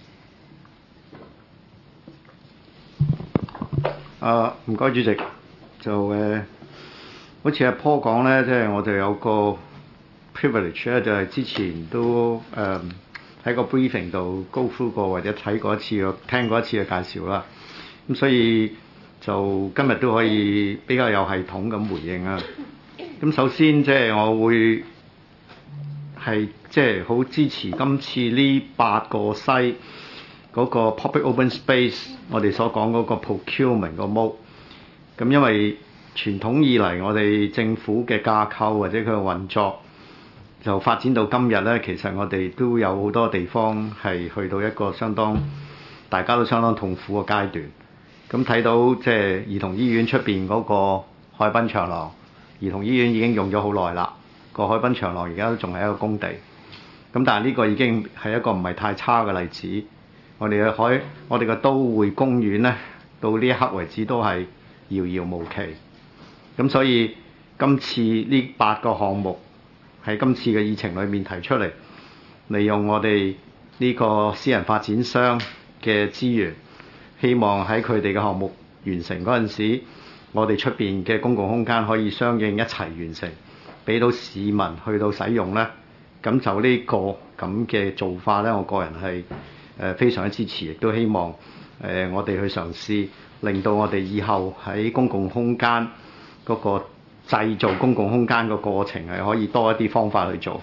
[SPEAKER 3] 啊，唔該主席。就誒、呃，好似阿 Paul 講咧，即係我哋有個 privilege 咧，就係之前都誒喺個 briefing 度 go through 過或者睇過一次，聽過一次嘅介紹啦。咁所以就今日都可以比較有系統咁回應啊。咁首先即係我會係即係好支持今次呢八個西嗰個 public open space， 我哋所講嗰個 procurement 個 mode。咁因為傳統以嚟我哋政府嘅架構或者佢嘅運作就發展到今日咧，其實我哋都有好多地方係去到一個相當大家都相當痛苦嘅階段。咁睇到即係兒童醫院出邊嗰個海濱長廊，兒童醫院已經用咗好耐啦。個海濱長廊而家都仲係一個工地。咁但係呢個已經係一個唔係太差嘅例子。我哋嘅海，我哋嘅都會公園咧，到呢一刻為止都係遙遙無期。咁所以今次呢八個項目喺今次嘅議程裏面提出嚟，利用我哋呢個私人發展商嘅資源，希望喺佢哋嘅項目完成嗰陣時，我哋出邊嘅公共空間可以相應一齊完成，俾到市民去到使用咧。咁就呢個咁嘅做法咧，我個人係誒非常之支持，亦都希望誒我哋去嘗試，令到我哋以後喺公共空間嗰個製造公共空間個過程係可以多一啲方法去做。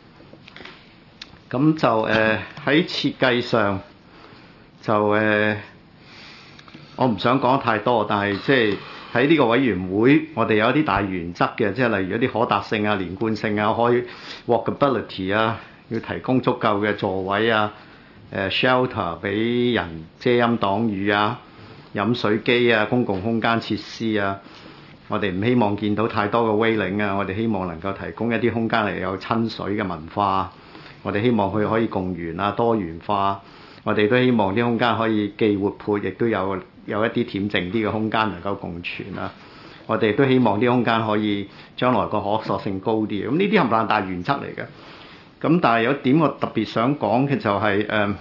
[SPEAKER 3] 咁就誒喺設計上就誒，我唔想講太多，但係即係喺呢個委員會，我哋有一啲大原則嘅，即係例如一啲可達性啊、連貫性啊、可以 walkability 啊，要提供足夠嘅座位啊、誒 shelter 俾人遮陰擋雨啊、飲水機啊、公共空間設施啊。我哋唔希望見到太多嘅 wailing 啊，我哋希望能夠提供一啲空間嚟有親水嘅文化。我哋希望佢可以共圓啊、多元化。我哋都希望啲空間可以既活潑，亦都有有一啲恬靜啲嘅空間能夠共存啊。我哋都希望啲空間可以將來個可塑性高啲。咁呢啲係唔係大原則嚟嘅？咁但係有一點我特別想講嘅就係、是、誒、呃，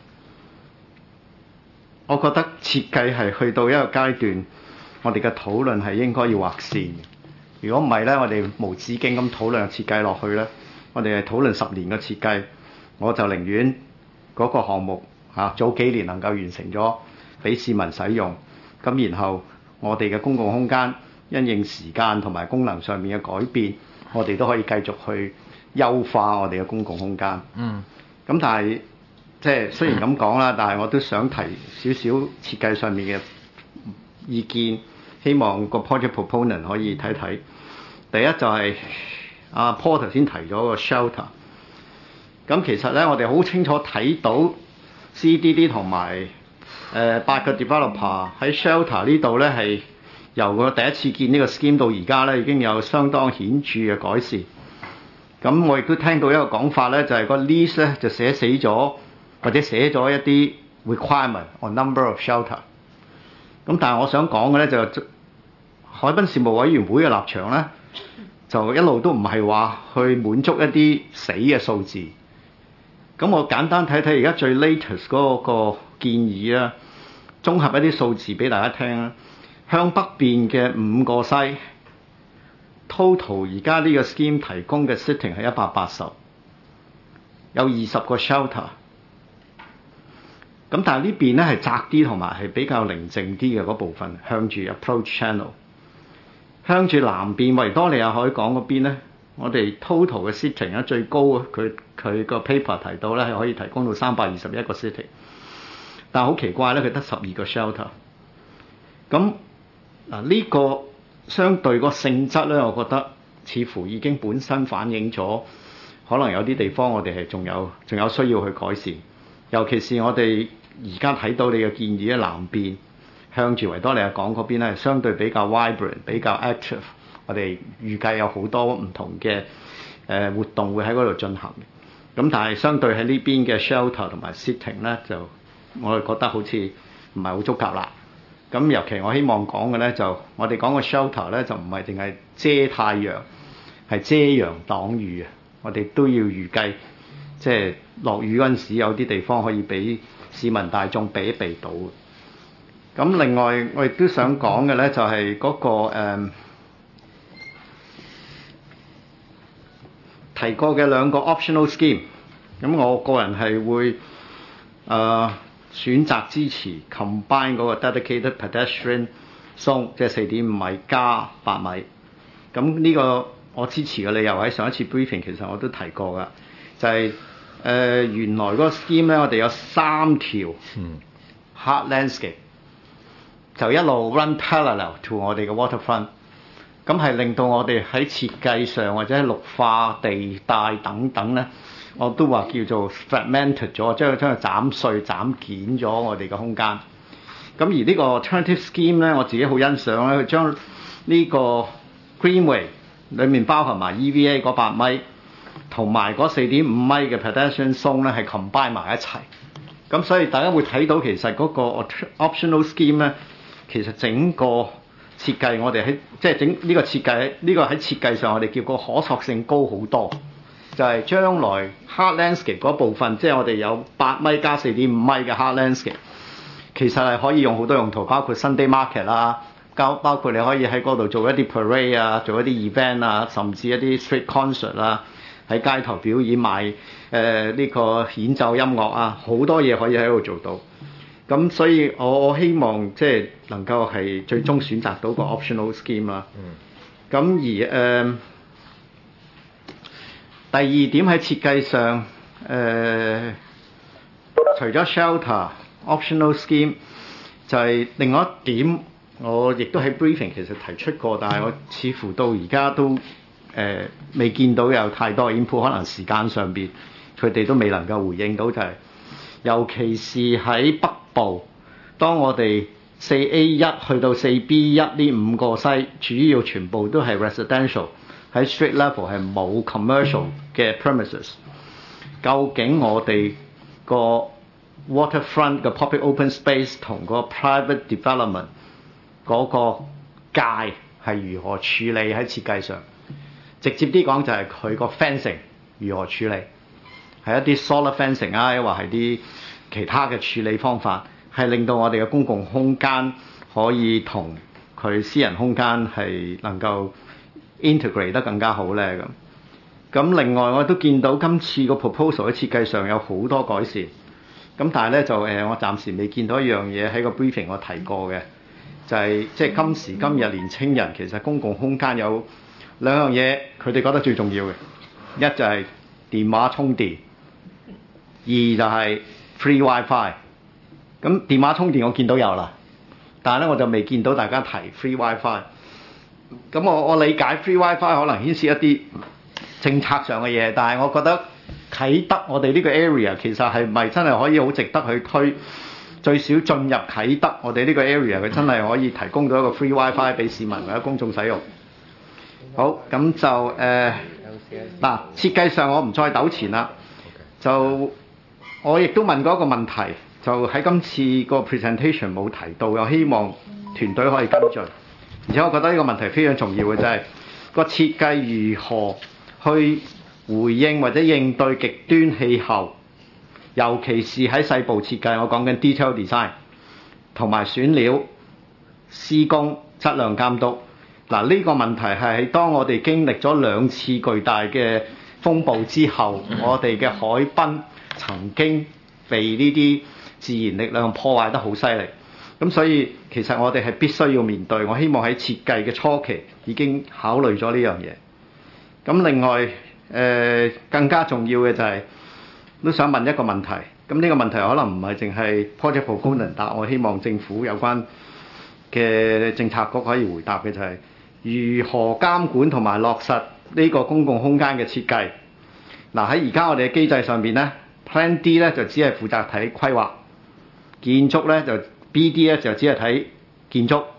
[SPEAKER 3] 我覺得設計係去到一個階段，我哋嘅討論係應該要劃線嘅。如果唔係咧，我哋無止境咁討論設計落去咧，我哋係討論十年嘅設計，我就寧願嗰個項目嚇、啊、早幾年能夠完成咗，俾市民使用。咁然後我哋嘅公共空間因應時間同埋功能上面嘅改變，我哋都可以繼續去優化我哋嘅公共空間。嗯。咁但係即係雖然咁講啦，但係我都想提少少設計上面嘅意見，希望個 project proponent 可以睇睇。第一就係、是、阿 Paul 頭先提咗個 shelter。咁其實咧，我哋好清楚睇到 C D D 同埋誒八個 developer 喺 shelter 呢度咧，係由我第一次見呢個 scheme 到而家咧，已經有相當顯著嘅改善。咁我亦都聽到一個講法咧，就係、是、個 lease 咧就寫死咗，或者寫咗一啲 requirement on number of shelter。咁但係我想講嘅咧，就海濱事務委員會嘅立場咧，就一路都唔係話去滿足一啲死嘅數字。咁我簡單睇睇而家最 latest 嗰個建議啦，綜合一啲數字俾大家聽啦。向北邊嘅五個西 total 而家呢個 scheme 提供嘅 sitting 係一百八十，有二十個 shelter。咁但係呢邊咧係窄啲同埋係比較寧靜啲嘅嗰部分，向住 approach channel。向住南邊維多利亞海港嗰邊咧，我哋 total 嘅 sitting 咧最高，佢佢個 paper 提到咧係可以提供到三百二十一個 sitting， 但係好奇怪咧，佢得十二個 shelter。咁嗱呢個相對個性質咧，我覺得似乎已經本身反映咗，可能有啲地方我哋係仲有仲有需要去改善。尤其是我哋而家睇到你嘅建議咧，南邊向住維多利亞港嗰邊咧，相對比較 vibrant、比較 active。我哋預計有好多唔同嘅誒、呃、活動會喺嗰度進行嘅。咁但係相對喺呢邊嘅 shelter 同埋 sitting 咧，就我哋覺得好似唔係好足夠啦。咁尤其我希望講嘅咧，就我哋講個 shelter 咧，就唔係淨係遮太陽，係遮陽擋雨啊！我哋都要預計，即係落雨嗰陣時，有啲地方可以俾市民大眾避一避到。咁另外我亦都想講嘅咧，就係嗰個誒提過嘅兩個 optional scheme。咁我個人係會誒、呃選擇支持 combine 嗰個 dedicated pedestrian zone， 即係四點五米加八米。咁呢個我支持嘅理由喺上一次 briefing 其實我都提過㗎，就係、是、誒、呃、原來嗰個 scheme 咧，我哋有三條 hard landscape，就一路 run parallel to 我哋嘅 waterfront。咁係令到我哋喺設計上或者係綠化地帶等等咧，我都話叫做 fragmented 咗，將佢將佢斬碎、斬件咗我哋嘅空間。咁而呢個 alternative scheme 咧，我自己好欣賞咧，佢將呢個 greenway 裡面包含埋 E V A 嗰八米，同埋嗰四點五米嘅 pedestrian zone 咧係 combine 埋一齊。咁所以大家會睇到其實嗰個 optional scheme 咧，其實整個設計我哋喺即係整呢個設計，呢、這個喺設計上我哋叫個可塑性高好多。就係將來 hard landscape 嗰部分，即係我哋有八米加四點五米嘅 hard landscape，其實係可以用好多用途，包括 Sunday market 啦，包包括你可以喺嗰度做一啲 parade 啊，做一啲 event 啊，甚至一啲 street concert 啦，喺街頭表演賣誒呢、呃這個演奏音樂啊，好多嘢可以喺度做到。咁所以我我希望即係能夠係最終選擇到個 optional scheme 啦。咁而誒。呃第二點喺設計上，誒、呃、除咗 shelter optional scheme，就係另外一點，我亦都喺 briefing 其實提出過，但係我似乎到而家都誒、呃、未見到有太多 input，可能時間上邊佢哋都未能夠回應到，就係、是、尤其是喺北部，當我哋四 A 一去到四 B 一呢五個西，主要全部都係 residential。喺 street level 係冇 commercial 嘅 premises， 究竟我哋個 waterfront 嘅 public open space 同個 private development 嗰個界係如何處理喺設計上？直接啲講就係佢個 fencing 如何處理，係一啲 solid fencing 啊，抑或係啲其他嘅處理方法，係令到我哋嘅公共空間可以同佢私人空間係能夠integrate 得更加好咧。咁咁另外我都見到今次個 proposal 喺設計上有好多改善，咁但係咧就誒、呃、我暫時未見到一樣嘢喺個 briefing 我提過嘅，就係即係今時今日年青人其實公共空間有兩樣嘢佢哋覺得最重要嘅，一就係電話充電，二就係 free wifi。咁電話充電我見到有啦，但係咧我就未見到大家提 free wifi。咁我我理解 free wifi 可能牽涉一啲政策上嘅嘢，但係我覺得啟德我哋呢個 area 其實係咪真係可以好值得去推？最少進入啟德我哋呢個 area 佢真係可以提供到一個 free wifi 俾市民或者公眾使用。好，咁就誒嗱、呃、設計上我唔再糾纏啦。就我亦都問過一個問題，就喺今次個 presentation 冇提到，又希望團隊可以跟進。而且我覺得呢個問題非常重要嘅就係、是、個設計如何去回應或者應對極端氣候，尤其是喺細部設計，我講緊 detail design 同埋選料、施工、質量監督。嗱，呢個問題係喺當我哋經歷咗兩次巨大嘅風暴之後，我哋嘅海濱曾經被呢啲自然力量破壞得好犀利。咁所以其實我哋係必須要面對，我希望喺設計嘅初期已經考慮咗呢樣嘢。咁另外誒、呃、更加重要嘅就係、是、都想問一個問題，咁呢個問題可能唔係淨係 project proponent 答，我希望政府有關嘅政策局可以回答嘅就係、是、 如何監管同埋落實呢個公共空間嘅設計。嗱，喺而家我哋嘅機制上邊咧 ，Plan D 咧就只係負責睇規劃，建築咧就 B D 咧就只係睇建築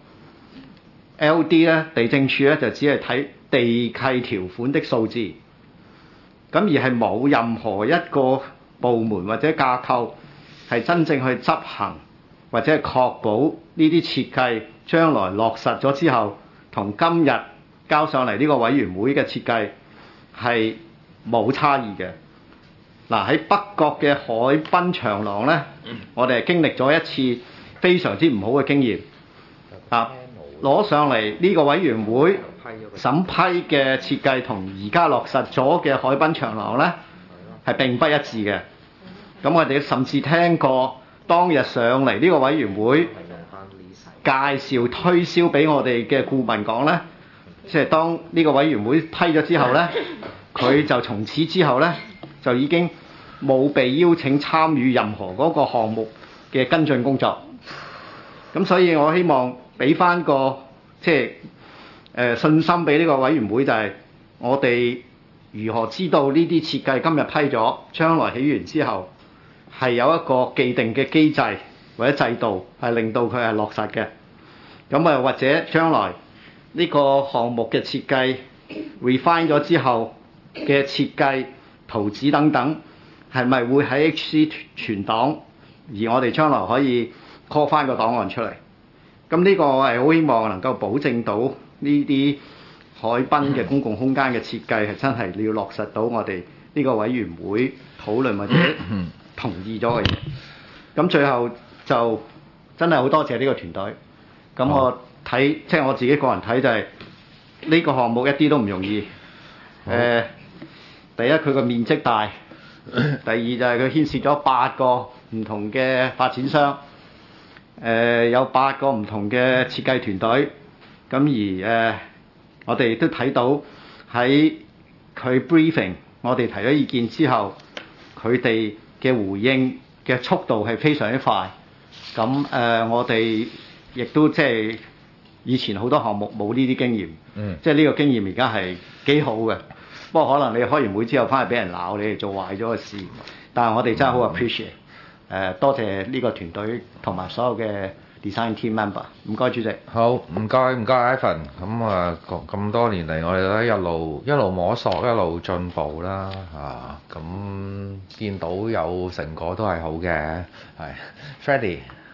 [SPEAKER 3] ，L D 咧地政處咧就只係睇地契條款的數字。咁而係冇任何一個部門或者架構係真正去執行或者係確保呢啲設計將來落實咗之後，同今日交上嚟呢個委員會嘅設計係冇差異嘅。嗱，喺北角嘅海濱長廊呢，我哋係經歷咗一次非常之唔好嘅經驗。啊，攞上嚟呢個委員會審批嘅設計同而家落實咗嘅海濱長廊呢，係並不一致嘅。咁我哋甚至聽過當日上嚟呢個委員會介紹推銷俾我哋嘅顧問講呢，即係當呢個委員會批咗之後呢，佢就從此之後呢，就已經冇被邀請參與任何嗰個項目嘅跟進工作。咁所以我希望俾翻個即係誒信心俾呢個委員會，就係我哋如何知道呢啲設計今日批咗，將來起完之後係有一個既定嘅機制或者制度係令到佢係落實嘅。咁啊或者將來呢個項目嘅設計 refine 咗之後嘅設計圖紙等等，係咪會喺 H C 存檔，而我哋將來可以 call 翻個檔案出嚟？咁呢個我係好希望能夠保證到呢啲海濱嘅公共空間嘅設計係真係你要落實到我哋呢個委員會討論或者同意咗嘅嘢。咁最後就真係好多謝呢個團隊。咁我睇即係我自己個人睇就係呢個項目一啲都唔容易。誒、呃，第一佢個面積大，第二就係佢牽涉咗八個唔同嘅發展商。誒、呃、有八個唔同嘅設計團隊，咁而誒、呃、我哋都睇到喺佢 briefing，我哋提咗意見之後，佢哋嘅回應嘅速度係非常之快。咁誒、呃、我哋亦都即係以前好多項目冇呢啲經驗，嗯、即係呢個經驗而家係幾好嘅。不過可能你開完會之後翻去俾人鬧，你哋做壞咗個事，但係我哋真係好 appreciate。誒、呃、多謝呢個團隊同埋所有嘅 design team member， 唔該主席。
[SPEAKER 1] 好，唔該唔該 Ivan。咁啊咁多年嚟，我哋都一路一路摸索，一路進步啦嚇。咁、啊、見到有成果都係好嘅。係 Freddie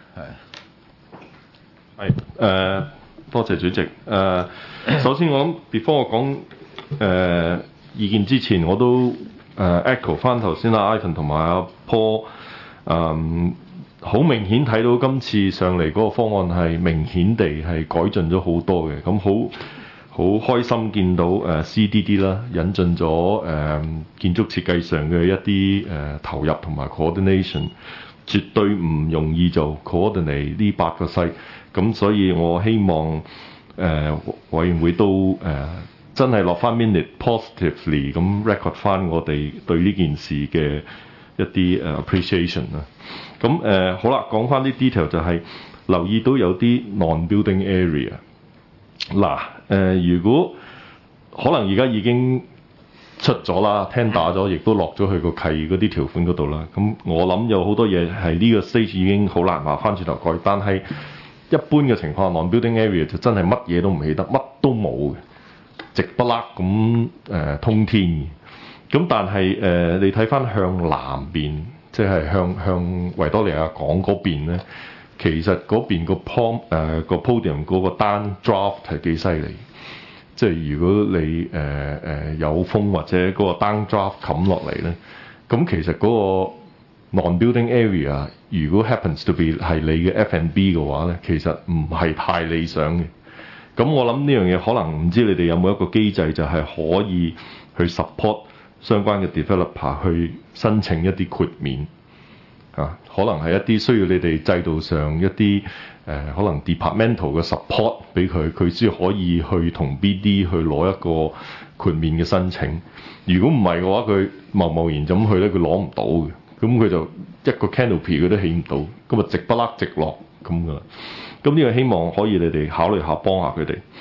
[SPEAKER 1] 係
[SPEAKER 10] 係誒多謝主席。誒、呃、首先我諗 before 我講誒、呃、意見之前，我都誒、呃、echo 翻頭先阿 Ivan 同埋阿 Paul。誒好、um, 明顯睇到今次上嚟嗰個方案係明顯地係改進咗好多嘅，咁好好開心見到誒、uh, C D D 啦，引進咗誒、uh, 建築設計上嘅一啲誒、uh, 投入同埋 coordination， 絕對唔容易做 coordinate 呢八個 site， 咁所以我希望誒、uh, 委員會都誒、uh, 真係落翻 minute positively 咁 record 翻我哋對呢件事嘅一啲誒 appreciation 啦，咁誒、呃、好啦，講翻啲 detail 就係、是、留意到有啲 non-building area。嗱誒、呃，如果可能而家已經出咗啦，聽打咗，亦都落咗去個契嗰啲條款嗰度啦。咁我諗有好多嘢係呢個 stage 已經好難話翻轉頭改，但係一般嘅情況 non-building area 就真係乜嘢都唔起得，乜都冇嘅，直不甩咁誒通天嘅。咁但係誒、呃，你睇翻向南邊，即係向向維多利亞港嗰邊咧，其實嗰邊個 pom 誒個 podium 嗰個單 draft 係幾犀利。即係如果你誒誒、呃呃、有風或者嗰個單 draft 冚落嚟咧，咁其實嗰個 non-building area 如果 happens to be 係你嘅 F and B 嘅話咧，其實唔係太理想嘅。咁我諗呢樣嘢可能唔知你哋有冇一個機制，就係可以去 support相關嘅 developer 去申請一啲豁免啊，可能係一啲需要你哋制度上一啲誒、呃，可能 departmental 嘅 support 俾佢，佢先可以去同 B D 去攞一個豁免嘅申請。如果唔係嘅話，佢貿貿然就咁去咧，佢攞唔到嘅。咁佢就一個 canopy 佢都起唔到，咁啊直不甩直落咁噶啦。咁呢個希望可以你哋考慮下幫下佢哋。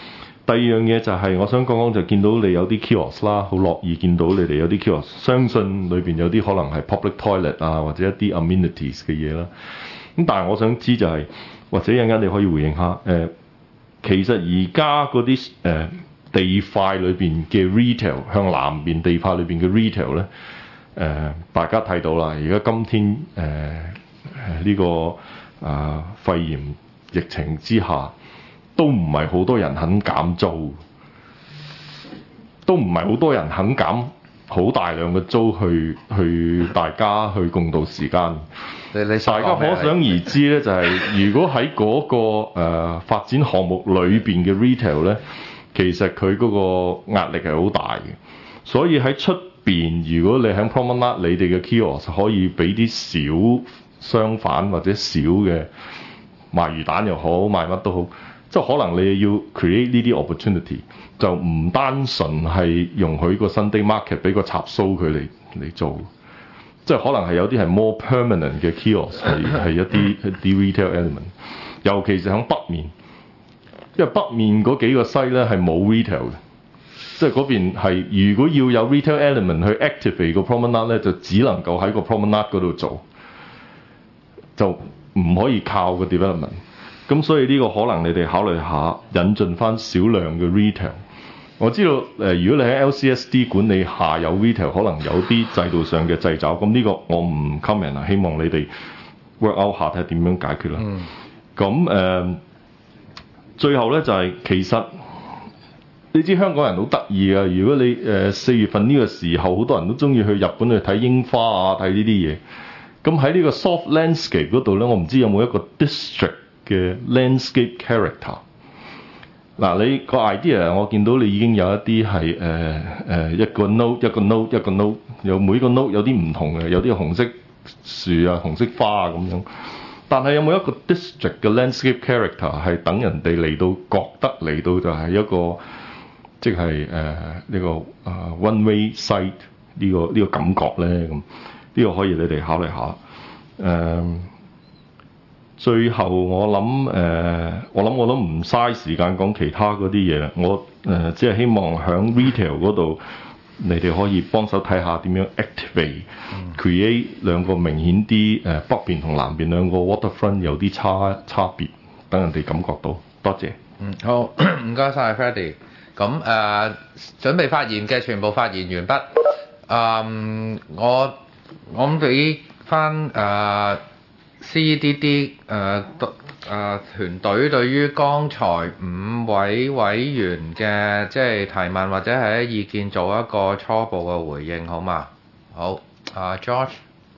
[SPEAKER 10] 第二樣嘢就係我想講講就見到你有啲 kiosk 啦，好樂意見到你哋有啲 kiosk， 相信裏邊有啲可能係 public toilet 啊，或者一啲 amenities 嘅嘢啦。咁但係我想知就係、是，或者一陣間你可以回應下，誒、呃，其實而家嗰啲誒地塊裏邊嘅 retail 向南邊地塊裏邊嘅 retail 咧，誒、呃、大家睇到啦，而家今天誒誒呢個啊、呃、肺炎疫情之下。都唔係好多人肯減租，都唔係好多人肯減好大量嘅租去去大家去共度時間。
[SPEAKER 1] 你你
[SPEAKER 10] 大家可想而知咧，就係、是、如果喺嗰、那個誒、呃、發展項目裏邊嘅 retail 咧，其實佢嗰個壓力係好大嘅。所以喺出邊，如果你喺 Promenade 你哋嘅 kiosk 可以俾啲小商販或者小嘅賣魚蛋又好，賣乜都好。即係可能你要 create 呢啲 opportunity， 就唔單純係容許個 Sunday market 俾個插蘇佢嚟嚟做，即係可能係有啲係 more permanent 嘅 kiosk 係係一啲一啲 retail element， 尤其是喺北面，因為北面嗰幾個西咧係冇 retail 嘅，即係嗰邊係如果要有 retail element 去 activate 個 promenade 咧，就只能夠喺個 promenade 嗰度做，就唔可以靠個 development。咁所以呢個可能你哋考慮下引進翻少量嘅 retail。我知道誒、呃，如果你喺 L C S D 管理下有 retail， 可能有啲制度上嘅掣肘。咁呢個我唔 comment 啊，希望你哋 work out 下睇下點樣解決啦。咁誒、嗯呃，最後咧就係、是、其實你知香港人好得意啊。如果你誒四、呃、月份呢個時候，好多人都中意去日本去睇櫻花啊，睇呢啲嘢。咁喺呢個 soft landscape 嗰度咧，我唔知有冇一個 district嘅 landscape character。嗱，你個 idea 我見到你已經有一啲係誒誒一個 note 一個 note 一個 note， 有每個 note 有啲唔同嘅，有啲紅色樹啊、紅色花啊咁樣。但係有冇一個 district 嘅 landscape character 係等人哋嚟到覺得嚟到就係一個即係誒呢個啊 one way site 呢個呢個感覺咧咁？呢個可以你哋考慮下誒。呃最後我諗誒、呃，我諗我都唔嘥時間講其他嗰啲嘢啦。我誒、呃、只係希望喺 retail 嗰度，你哋可以幫手睇下點樣 activate、create 兩個明顯啲誒北邊同南邊兩個 waterfront 有啲差差別，等人哋感覺到。多謝。
[SPEAKER 1] 嗯，好，唔該晒 Freddy。咁誒、呃，準備發言嘅全部發言完畢。嗯，我我諗俾翻誒。C D D 誒誒團隊對於剛才五位委員嘅即係提問或者係意見做一個初步嘅回應，好嘛？好，啊、uh, George，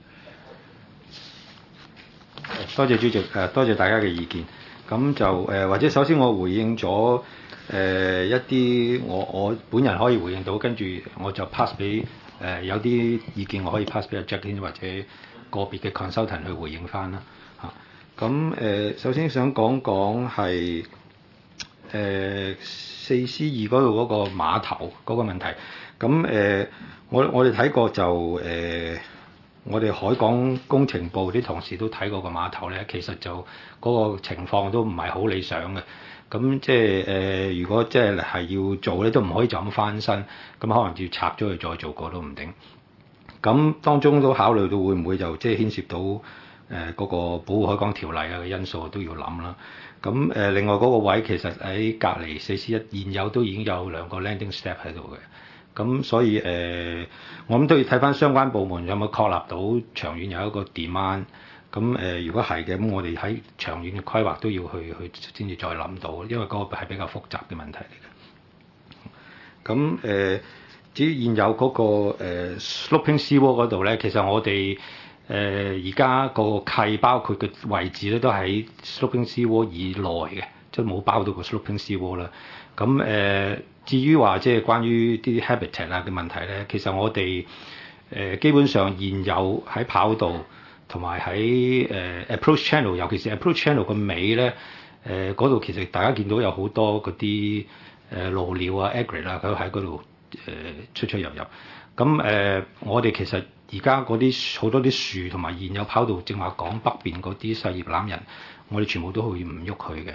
[SPEAKER 4] 多謝主席，誒多謝大家嘅意見。咁就誒、呃、或者首先我回應咗誒、呃、一啲我我本人可以回應到，跟住我就 pass 俾誒、呃、有啲意見我可以 pass 俾阿 Jackie 或者個別嘅 consultant 去回應翻啦嚇。咁、啊、誒、呃、首先想講講係誒四 C 二嗰度嗰個碼頭嗰個問題。咁誒、呃、我我哋睇過就誒、呃、我哋海港工程部啲同事都睇過個碼頭咧，其實就嗰個情況都唔係好理想嘅。咁即係誒如果即係係要做咧，都唔可以就咁翻新，咁可能要拆咗佢再做過都唔定。咁當中都考慮到會唔會就即係牽涉到誒嗰、呃那個保護海港條例啊嘅因素都要諗啦。咁誒、呃、另外嗰個位其實喺隔離四 C 一現有都已經有兩個 landing step 喺度嘅。咁所以誒、呃、我諗都要睇翻相關部門有冇確立到長遠有一個 demand。咁誒、呃、如果係嘅，咁我哋喺長遠嘅規劃都要去去先至再諗到，因為嗰個係比較複雜嘅問題嚟嘅。咁誒。呃至於現有嗰、那個、呃、sloping seawall 嗰度咧，其實我哋誒而家個契包括嘅位置咧，都喺 sloping seawall 以內嘅，即係冇包到個 sloping seawall 啦。咁誒、呃、至於話即係關於啲 habitat 啊嘅問題咧，其實我哋誒、呃、基本上現有喺跑道同埋喺誒 approach channel， 尤其是 approach channel 個尾咧，誒嗰度其實大家見到有好多嗰啲誒鷺鳥啊 egret 啊，佢喺嗰度。誒、呃、出出入入，咁誒、呃、我哋其實而家嗰啲好多啲樹同埋現有跑道，正話講北邊嗰啲細葉欖仁，我哋全部都可以唔喐佢嘅。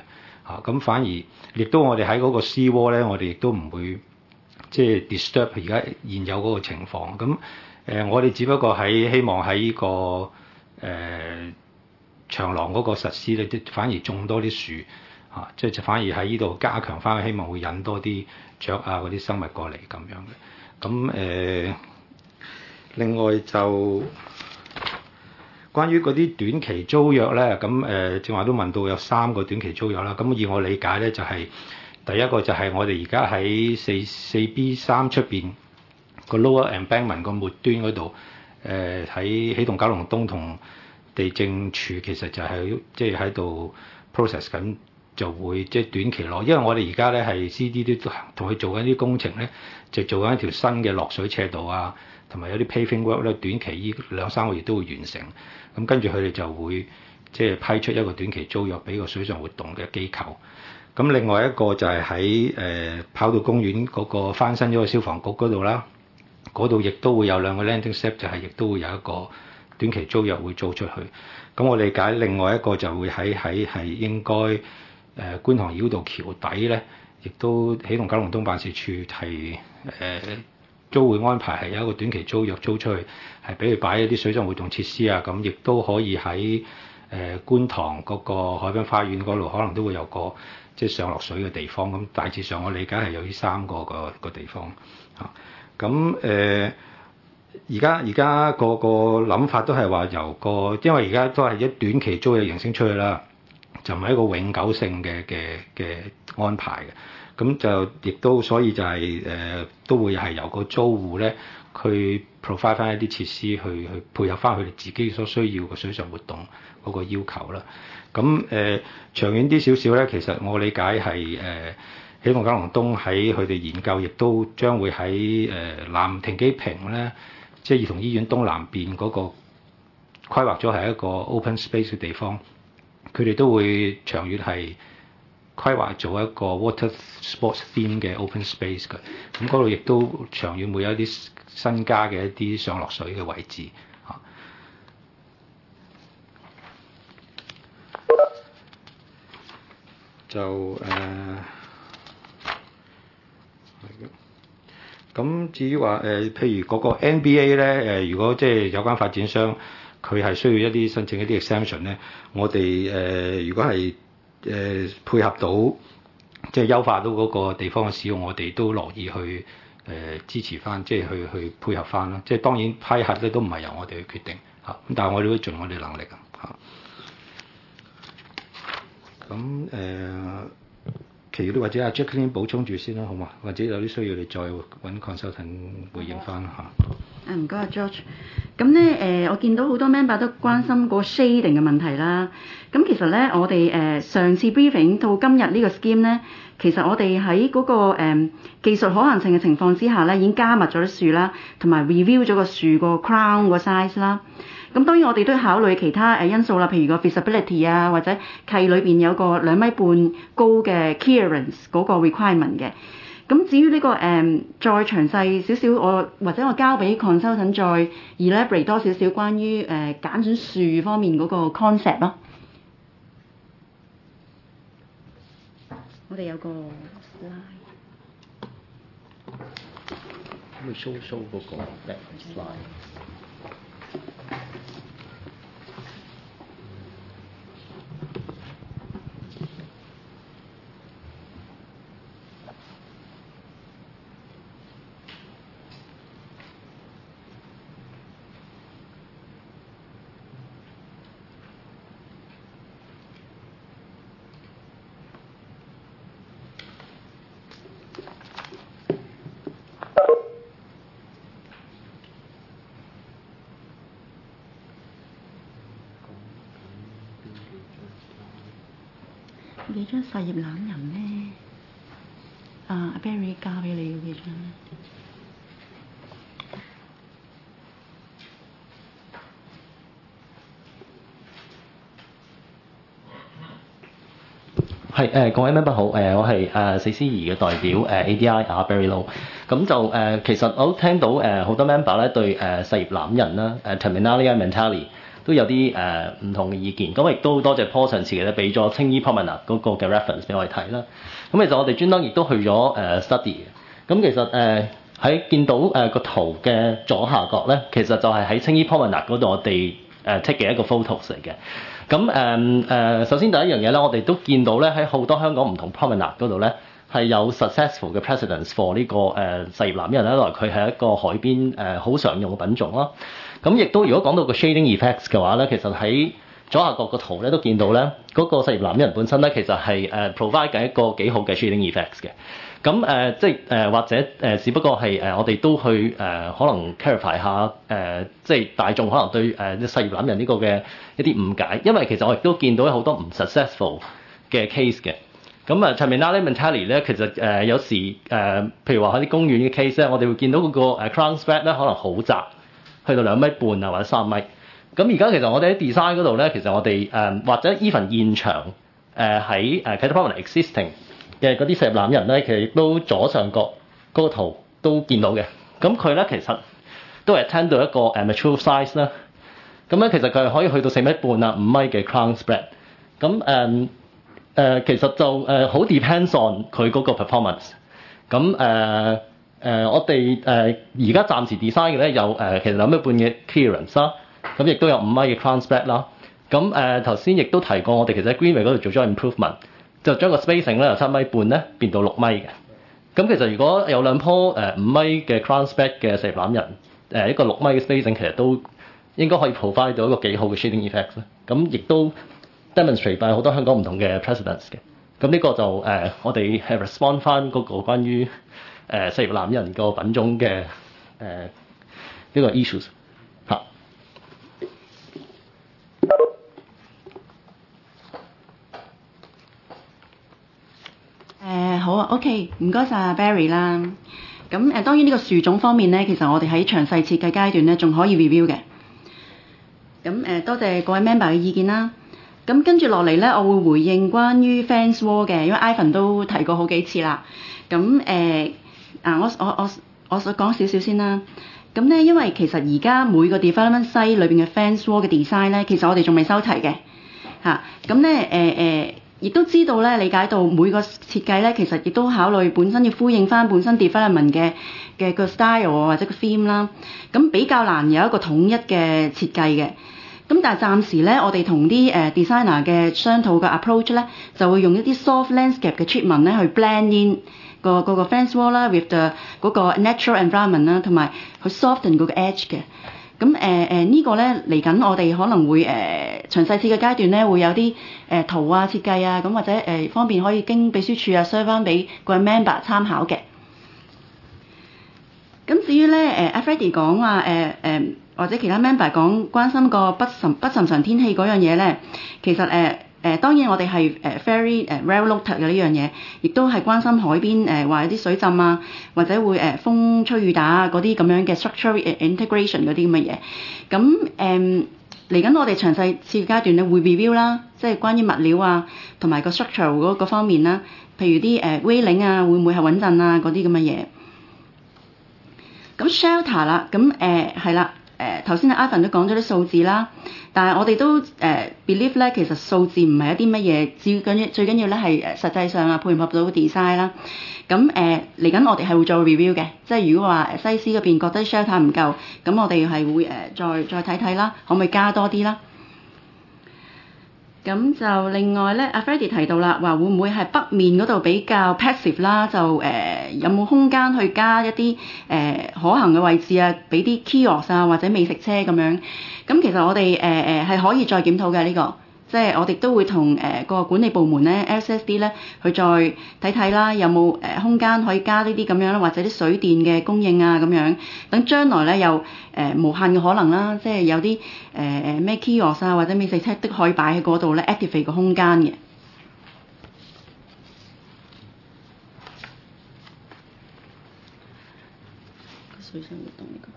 [SPEAKER 4] 嚇、咁反而亦都我哋喺嗰個 sea wall 咧，我哋亦都唔會即係 disturb 而家現有嗰個情況。咁誒、呃，我哋只不過喺希望喺呢、這個誒、呃、長廊嗰個實施咧，反而種多啲樹嚇，即、啊、係反而喺呢度加強翻，希望會引多啲雀啊嗰啲生物過嚟咁樣嘅。咁誒、呃，另外就關於嗰啲短期租約咧，咁誒正話都問到有三個短期租約啦。咁以我理解咧，就係、是、第一個就係我哋而家喺四四 B 三出邊個 Lower Embankment 個末端嗰度，誒喺起動九龍東同地政處其實就係即係喺度 process 緊，就會即係、就是、短期內，因為我哋而家咧係 C D 都同佢做緊啲工程咧，就做緊一條新嘅落水斜道啊，同埋有啲 paving work 咧，短期依兩三個月都會完成。咁跟住佢哋就會即係批出一個短期租約俾個水上活動嘅機構。咁另外一個就係喺誒跑道公園嗰個翻新咗個消防局嗰度啦，嗰度亦都會有兩個 landing step，就係亦都會有一個短期租約會租出去。咁我理解另外一個就會喺喺係應該誒、呃、觀塘繞道橋底咧，亦都起動九龍東辦事處係誒。呃租會安排係有一個短期租約租出去，係俾佢擺一啲水上活動設施啊，咁亦都可以喺誒、呃、觀塘嗰個海濱花園嗰度，可能都會有個即係上落水嘅地方。咁大致上我理解係有呢三個個個地方嚇。咁誒而家而家個個諗法都係話由個，因為而家都係一短期租嘅形式出去啦，就唔係一個永久性嘅嘅嘅安排嘅。咁就亦都所以就係、是、誒、呃、都會係由個租戶咧，佢 provide 翻一啲設施去去配合翻佢哋自己所需要嘅水上活動嗰個要求啦。咁誒、呃、長遠啲少少咧，其實我理解係誒起動九龍東喺佢哋研究，亦都將會喺誒、呃、南停機坪咧，即係兒童醫院東南邊嗰個規劃咗係一個 open space 嘅地方，佢哋都會長遠係規劃做一個 water sports theme 嘅 open space 嘅，咁嗰度亦都長遠會有一啲新加嘅一啲上落水嘅位置嚇。就誒，咁、呃、至於話誒、呃，譬如嗰個 N B A 咧，誒、呃，如果即係有關發展商佢係需要一啲申請一啲 exemption 咧，我哋誒、呃、如果係誒、呃、配合到，即係優化到嗰個地方嘅使用，我哋都樂意去誒、呃、支持翻，即係去去配合翻啦。即係當然批核咧都唔係由我哋去決定嚇，咁但係我哋會盡我哋能力啊嚇。咁、呃、誒，其餘啲或者阿 Jacqueline 補充住先啦，好嘛？或者有啲需要你再揾 consultant 回應翻嚇。
[SPEAKER 5] 誒唔該啊 George。咁咧誒，我見到好多 member 都關心個 shading 嘅問題啦。咁其實咧，我哋誒、呃、上次 briefing 到今日呢個 scheme 咧，其實我哋喺嗰個、呃、技術可行性嘅情況之下咧，已經加密咗啲樹啦，同埋 review 咗個樹個 crown 個 size 啦。咁當然我哋都要考慮其他誒因素啦，譬如個 feasibility 啊，或者契裏邊有個兩米半高嘅 clearance 嗰個 requirement 嘅。咁至於呢、這個誒、嗯、再詳細少少，我或者我交俾 consultant 再 elaborate 多少少關於誒揀選樹方面嗰個 concept 咯。我哋有個 slide，
[SPEAKER 11] 可以 show show 嗰個 back slide。
[SPEAKER 5] 幾張細葉欖仁咧？啊 ，Barry 交俾你嗰幾張。
[SPEAKER 11] 係誒、呃、各位 member 好，誒、呃、我係誒、呃、四司儀嘅代表誒、呃、A D I 啊 Barry Low，咁就誒、呃、其實我都聽到誒好、呃、多 member 咧對誒細葉欖仁啦誒 Terminalia mentale 都有啲誒唔同嘅意見。咁亦都多謝 Paul 上次嘅咧，俾咗青衣 Promenade 嗰個嘅 reference 俾我哋睇啦。咁其實我哋專登亦都去咗誒、呃、study 嘅。咁其實誒喺、呃、見到誒個、呃、圖嘅左下角咧，其實就係喺青衣 Promenade 嗰度我哋誒、呃、take 嘅一個 photos 嚟嘅。咁誒誒，首先第一樣嘢咧，我哋都見到咧喺好多香港唔同 promenade 嗰度咧，係有 successful 嘅 precedents for 呢、這個誒細葉欖仁咧，因為佢係一個海邊誒好、呃、常用嘅品種啦。咁亦都如果講到個 shading effects 嘅話咧，其實喺左下角個圖咧都見到咧，嗰、那個細葉欖仁本身咧其實係誒、呃、provide 緊一個幾好嘅 shading effects 嘅。咁誒、呃、即係誒、呃、或者誒、呃，只不過係誒、呃、我哋都去誒、呃、可能 clarify 下誒、呃，即係大眾可能對誒啲細葉欖仁呢個嘅一啲誤解，因為其實我亦都見到好多唔 successful 嘅 case 嘅。咁啊 Terminale mentale 咧，其實誒、呃、有時誒、呃，譬如話喺啲公園嘅 case 咧，我哋會見到嗰個 crown spread 咧可能好窄，去到兩米半啊或者三米。咁而家其實我哋喺 design 嗰度咧，其實我哋誒、呃、或者 even 現場誒喺誒 Catalpa Promenade existing嘅嗰啲細葉欖仁咧，其實亦都左上角嗰個圖都見到嘅。咁佢咧其實都係 attend 到一個誒 mature size 啦。咁咧其實佢係可以去到四米半啊五米嘅 crown spread。咁誒誒其實就誒好、呃、depends on 佢嗰個 performance。咁誒誒我哋誒而家暫時 design 嘅咧有誒、呃、其實兩米半嘅 clearance 啦。咁亦都有五米嘅 crown spread 啦。咁誒頭先亦都提過，我哋其實喺 Greenway 嗰度做咗 improvement。就將個 spacing 咧由七米半咧變到六米嘅。咁其實如果有兩棵誒五米嘅 crown spread 嘅細葉欖仁，誒一個六米嘅 spacing 其實都應該可以 provide 到一個幾好嘅 shading effect 咧。咁亦都 demonstrate by 好多香港唔同嘅 precedents 嘅。咁呢個就誒、呃、我哋係 respond 翻嗰個關於誒細葉欖仁個品種嘅誒呢個 issues 嚇。
[SPEAKER 5] 誒、呃、好啊 ，OK， 唔該晒 Barry 啦。咁誒、呃、當然呢個樹種方面咧，其實我哋喺詳細設計階段咧，仲可以 review 嘅。咁誒、呃、多謝各位 member 嘅意見啦。咁跟住落嚟咧，我會回應關於 fence wall 嘅，因為 Ivan 都提過好幾次啦。咁誒、呃、啊，我我我我想講少少先啦。咁咧，因為其實而家每個 development site 裏邊嘅 fence wall 嘅 design 咧，其實我哋仲未收齊嘅嚇。咁咧誒誒。呃呃亦都知道咧，理解到每個設計咧，其實亦都考慮本身要呼應翻本身 development 嘅嘅個 style 或者個 theme 啦。咁比較難有一個統一嘅設計嘅。咁但係暫時咧，我哋同啲誒 designer 嘅商討嘅 approach 咧，就會用一啲 soft landscape 嘅 treatment 咧去 blend in 個個個 fence wall 啦 with the 嗰個 natural environment 啦，同埋去 soften 嗰個 edge 嘅。咁誒誒呢個咧嚟緊，我哋可能會誒、呃、詳細設計階段咧，會有啲誒、呃、圖啊設計啊，咁或者誒、呃、方便可以經秘書處啊 share 翻俾各位 member 參考嘅。咁至於咧誒阿 Freddie 講話誒誒或者其他 member 講關心個不尋不尋常天氣嗰樣嘢咧，其實誒。呃誒、呃、當然我哋係誒 very 誒 well noted 嘅呢樣嘢，亦都係關心海邊誒話有啲水浸啊，或者會誒、呃、風吹雨打啊嗰啲咁樣嘅 structural integration 嗰啲咁嘅嘢。咁誒嚟緊我哋詳細設計階段咧會 review 啦，即係關於物料啊同埋個 structural 嗰個方面啦，譬如啲誒 railing 啊會唔會係穩陣啊嗰啲咁嘅嘢。咁 shelter 啦，咁誒係啦。誒頭先阿 Ivan 都講咗啲數字啦，但係我哋都誒、呃、believe 咧，其實數字唔係一啲乜嘢，最緊要最緊要咧係誒實際上啊配合到 design 啦。咁誒嚟緊我哋係會做 review 嘅，即係如果話西施嗰邊覺得 shelter 唔夠，咁我哋係會誒、呃、再再睇睇啦，可唔可以加多啲啦？咁就另外咧，阿 Freddie 提到啦，話會唔會係北面嗰度比較 passive 啦？就誒、呃、有冇空間去加一啲誒、呃、可行嘅位置啊？俾啲 kiosk 啊或者美食車咁樣。咁其實我哋誒誒係可以再檢討嘅呢、這個，即係我哋都會同誒、呃、個管理部門咧 S S D 咧去再睇睇啦，有冇誒、呃、空間可以加呢啲咁樣啦，或者啲水電嘅供應啊咁樣，等將來咧有誒、呃、無限嘅可能啦，即係有啲誒誒咩 kiosk 啊或者美食車都可以擺喺嗰度咧 activate 個空間嘅。水上活動呢個。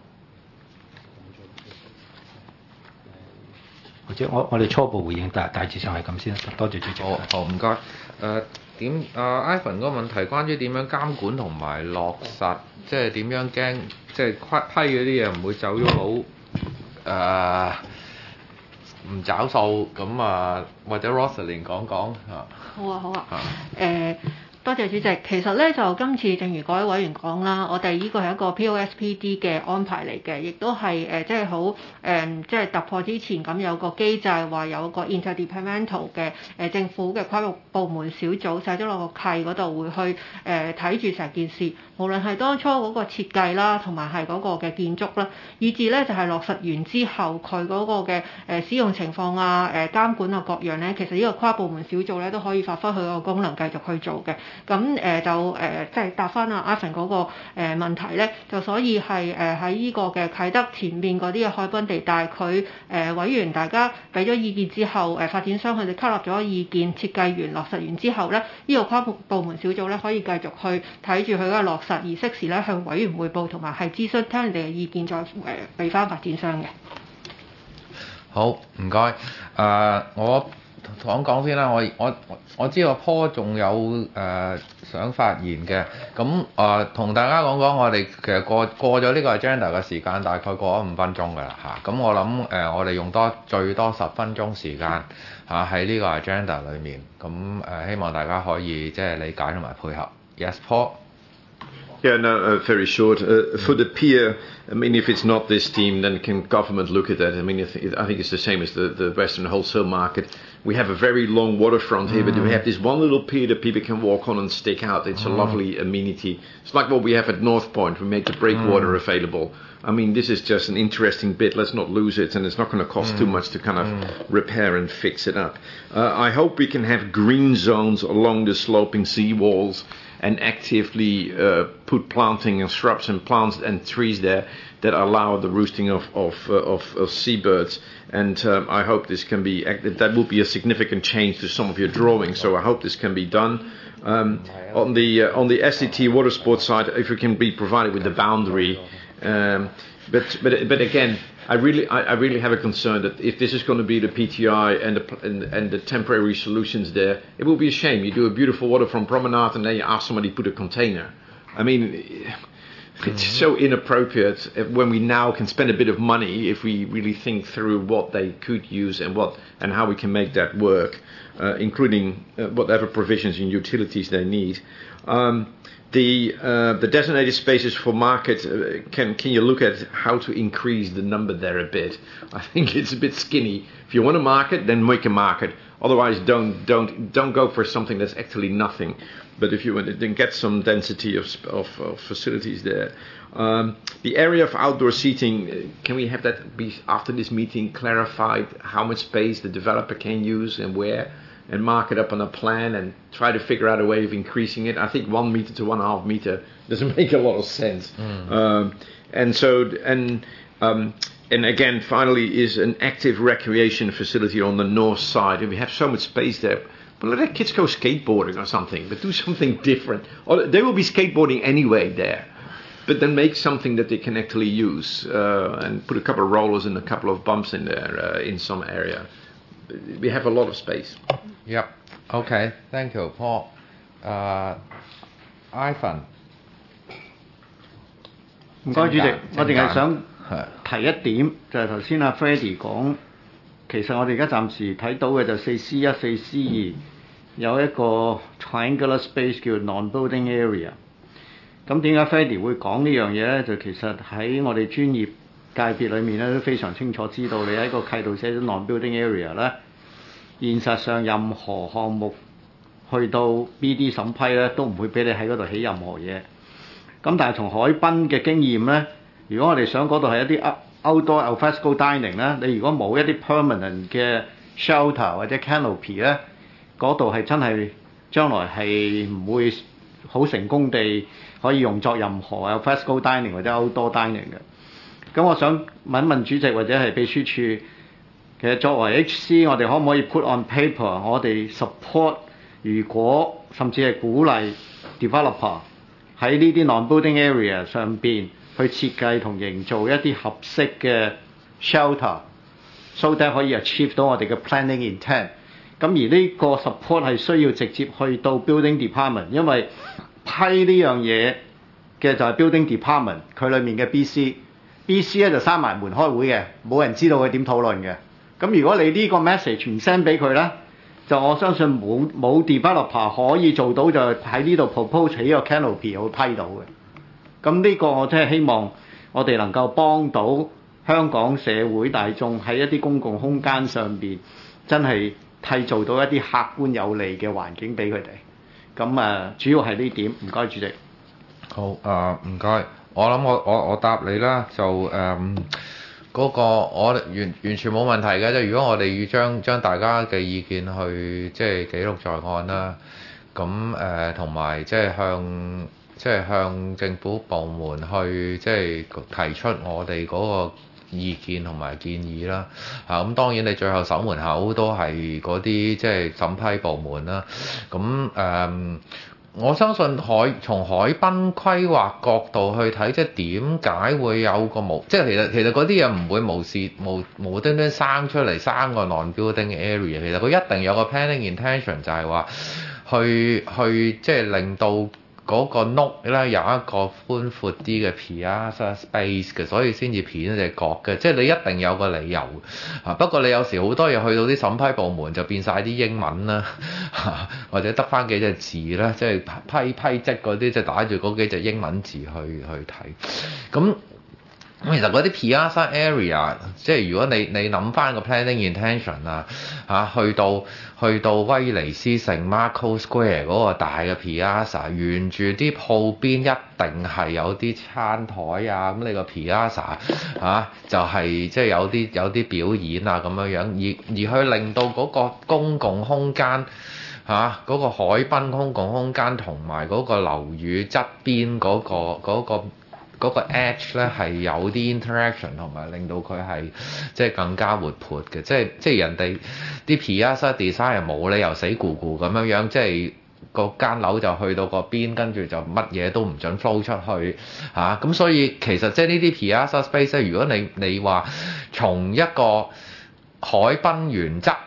[SPEAKER 4] 或者我我哋初步回應大大致上係咁先啦，多謝主席。
[SPEAKER 1] 好，好唔該。誒、呃、點？阿 Ivan 嗰個問題關於點樣監管同埋落實，即係點樣驚，即係批批嗰啲嘢唔會走咗佬誒唔找數，咁啊或者 Rosalyn 講講嚇。
[SPEAKER 2] 好啊好啊，誒、呃。多謝主席。其實咧就今次正如各位委員講啦，我哋呢個係一個 P O S P D 嘅安排嚟嘅，亦都係誒即係好誒即係突破之前咁有個機制，話有個 interdepartmental 嘅誒、呃、政府嘅跨部門小組寫咗落個契嗰度，會去誒睇住成件事，無論係當初嗰個設計啦，同埋係嗰個嘅建築啦，以至咧就係、是、落實完之後佢嗰個嘅誒使用情況啊、誒、呃、監管啊各樣咧，其實呢個跨部門小組咧都可以發揮佢個功能，繼續去做嘅。咁誒、呃、就誒即係答翻阿 Ivan 嗰個誒、呃、問題咧，就所以係誒喺呢個嘅啟德前面嗰啲嘅海濱地帶，佢誒、呃、委員大家俾咗意見之後，誒、呃、發展商佢哋吸納咗意見，設計完落實完之後咧，呢、這個跨部門小組咧可以繼續去睇住佢嘅落實，而適時咧向委員彙報同埋係諮詢聽人哋嘅意見，再誒俾翻發展商嘅。
[SPEAKER 1] 好，唔該。誒、呃、我。講講先啦，我我我知道 Paul 仲有誒、呃、想發言嘅，咁誒同大家講講，我哋其實過過咗呢個 agenda 嘅時間，大概過咗五分鐘㗎啦嚇，咁我諗誒、呃、我哋用多最多十分鐘時間嚇喺呢個 agenda 裏面，咁誒、呃、希望大家可以即係理解同埋配合。Yes, Paul.
[SPEAKER 7] Yeah, no, uh, very short. Uh, for the pier, I mean, if it's not this team, then can government look at that? I mean, I think, I think it's the same as the, the Western wholesale market. We have a very long waterfront here, mm. but we have this one little pier that people can walk on and stick out. It's mm. a lovely amenity. It's like what we have at North Point. We make the breakwater mm. available. I mean, this is just an interesting bit. Let's not lose it, and it's not going to cost mm. too much to kind of mm. repair and fix it up. Uh, I hope we can have green zones along the sloping sea walls and actively uh, put planting and shrubs and plants and trees there that allow the roosting of of, uh, of, of seabirds. And um, I hope this can be that will be a significant change to some of your drawings. So I hope this can be done. Um, on the uh, on the S D T water sports side, if we can be provided with the boundary. Um, but but but again, I really I, I really have a concern that if this is going to be the P T I and the and, and the temporary solutions there, it will be a shame. You do a beautiful waterfront promenade and then you ask somebody to put a container. I mean, it's so inappropriate when we now can spend a bit of money if we really think through what they could use and what and how we can make that work, uh, including uh, whatever provisions and utilities they need. Um, The uh, the designated spaces for market, uh, can can you look at how to increase the number there a bit? I think it's a bit skinny. If you want a market, then make a market. Otherwise, don't don't don't go for something that's actually nothing. But if you want to then get some density of of, of facilities there. Um, the area of outdoor seating, can we have that be after this meeting clarified? How much space the developer can use and where? And mark it up on a plan and try to figure out a way of increasing it. I think one meter to one and a half meter doesn't make a lot of sense. Mm. Um, and so, and um, and again, finally, is an active recreation facility on the north side. And we have so much space there. But let the kids go skateboarding or something, but do something different. Or they will be skateboarding anyway there. But then make something that they can actually use uh, and put a couple of rollers and a couple of bumps in there uh, in some area. We have a lot of space.
[SPEAKER 1] Yep. Okay. Thank you, Paul. Uh, Ivan.
[SPEAKER 3] 唔該，主席，我淨係想提一點，就係頭先阿 Freddie 講，其實我哋而家暫時睇到嘅就四 C 一、四 C 二有一個 triangular space 叫 non-building area。咁點解 Freddie 會講呢樣嘢咧？就其實喺我哋專業界別裏面咧都非常清楚知道，你喺個契度寫咗 non-building area 咧，現實上任何項目去到 B D 審批咧，都唔會俾你喺嗰度起任何嘢。咁但係從海濱嘅經驗咧，如果我哋想嗰度係一啲 outdoor alfresco dining 咧，你如果冇一啲 permanent 嘅 shelter 或者 canopy 咧，嗰度係真係將來係唔會好成功地可以用作任何 alfresco dining 或者 outdoor dining 嘅。咁我想問問主席或者係秘書處，其實作為 H C， 我哋可唔可以 put on paper， 我哋 support， 如果甚至係鼓勵 developer 喺呢啲 non-building area 上邊去設計同營造一啲合適嘅 shelter，so that 可以 achieve 到我哋嘅 planning intent。咁而呢個 support 係需要直接去到 building department， 因為批呢樣嘢嘅就係 building department 佢裡面嘅 B C。B C 咧就閂埋門開會嘅，冇人知道佢點討論嘅。 咁如果你呢個 message 唔 send 俾佢咧，就我相信冇冇 developer 可以做到就喺呢度 propose 起個 canopy 去批到嘅。咁呢個我真係希望我哋能夠幫到香港社會大眾喺一啲公共空間上邊，真係締造到一啲客觀有利嘅環境俾佢哋。咁啊，主要係呢點。唔該，主席。
[SPEAKER 1] 好啊，唔該。我諗我我我答你啦，就誒嗰、嗯嗰個我完完全冇問題嘅。即係如果我哋要將將大家嘅意見去即係記錄在案啦，咁誒同埋即係向即係向政府部門去即係提出我哋嗰個意見同埋建議啦。啊，咁當然你最後守門口都係嗰啲即係審批部門啦。咁誒。嗯我相信海從海濱規劃角度去睇，即係點解會有個無，即係其實其實嗰啲嘢唔會無事無無端端生出嚟生個 non-building area， 其實佢一定有個 planning intention， 就係話去去即係令到嗰個 note 咧有一個寬闊啲嘅 piazza space 嘅，所以先至片一隻角嘅，即係你一定有個理由啊。不過你有時好多嘢去到啲審批部門就變晒啲英文啦，或者得翻幾隻字啦，即係批批積嗰啲，即係打住嗰幾隻英文字去去睇。咁咁其實嗰啲 piazza area， 即係如果你你諗翻個 planning intention 啊，嚇去到去到威尼斯聖 Marco Square 嗰個大嘅 piazza， 沿住啲鋪邊一定係有啲餐台啊，咁你個 piazza 嚇就係即係有啲有啲表演啊咁樣樣，而而去令到嗰個公共空間嚇嗰、啊嗰個海濱公共空間同埋嗰個樓宇側邊嗰、嗰個嗰、嗰個嗰個 edge 咧係有啲 interaction 同埋令到佢係即係更加活潑嘅，即係即係人哋啲 piazza design 係冇理由死咕咕咁樣樣，即係個間樓就去到個邊，跟住就乜嘢都唔準 flow 出去嚇，咁、啊、所以其實即係呢啲 piazza space 咧，如果你你話從一個海濱原則誒。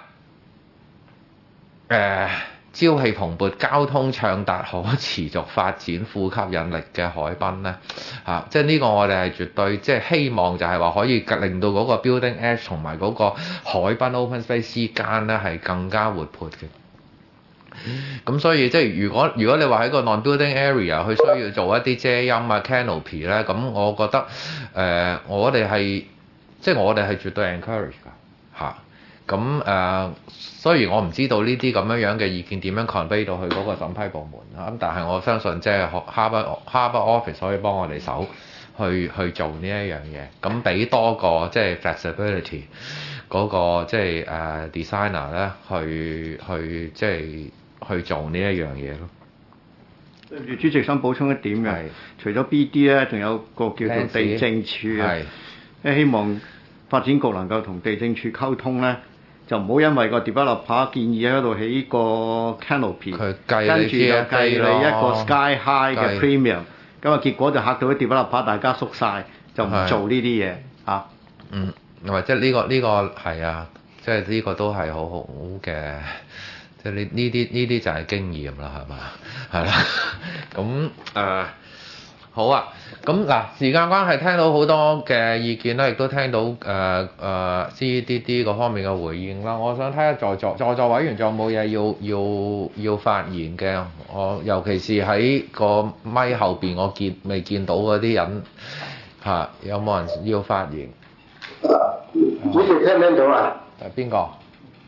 [SPEAKER 1] 呃朝氣蓬勃、交通暢達、可持續發展、富吸引力嘅海濱咧，嚇、啊，即係呢個我哋係絕對即係希望就係話可以令到嗰個 building edge 同埋嗰個海濱 open space 之間咧係更加活潑嘅。咁所以即係如果如果你話喺個 non-building area 佢需要做一啲遮陰啊 canopy 咧，咁我覺得誒、呃、我哋係即係我哋係絕對 encourage 㗎嚇。咁誒、呃，雖然我唔知道呢啲咁樣樣嘅意見點樣 convey 到去嗰個審批部門嚇，咁但係我相信即係 Harbour Harbour Office 可以幫我哋手去去做呢一樣嘢，咁俾多個即係 flexibility 嗰個即係誒、uh, designer 咧去去即係去做呢一樣嘢咯。
[SPEAKER 3] 對住主席想補充一點嘅，除咗 B D 咧，仲有個叫做地政處嘅，希望發展局能夠同地政處溝通咧。就唔好因為個 developer 建議喺度起個 canopy， 跟住就計你一個 sky high 嘅 premium， 咁啊結果就嚇到啲 developer 大家縮晒，就唔做呢啲嘢嚇。
[SPEAKER 1] 嗯，或者呢個呢、呢個係啊，即係呢個都係好好嘅，即係呢呢啲呢啲就係經驗啦，係嘛？係啦，咁誒。呃好啊，咁嗱，時間關係聽到好多嘅意見啦，亦都聽到誒誒 C D D 嗰方面嘅回應啦。我想睇下在座在座委員仲有冇嘢要要要發言嘅？我尤其是喺個咪後邊，我見未見到嗰啲人嚇、啊，有冇人要發言？
[SPEAKER 12] 主席聽唔聽到啊？
[SPEAKER 1] 誒邊個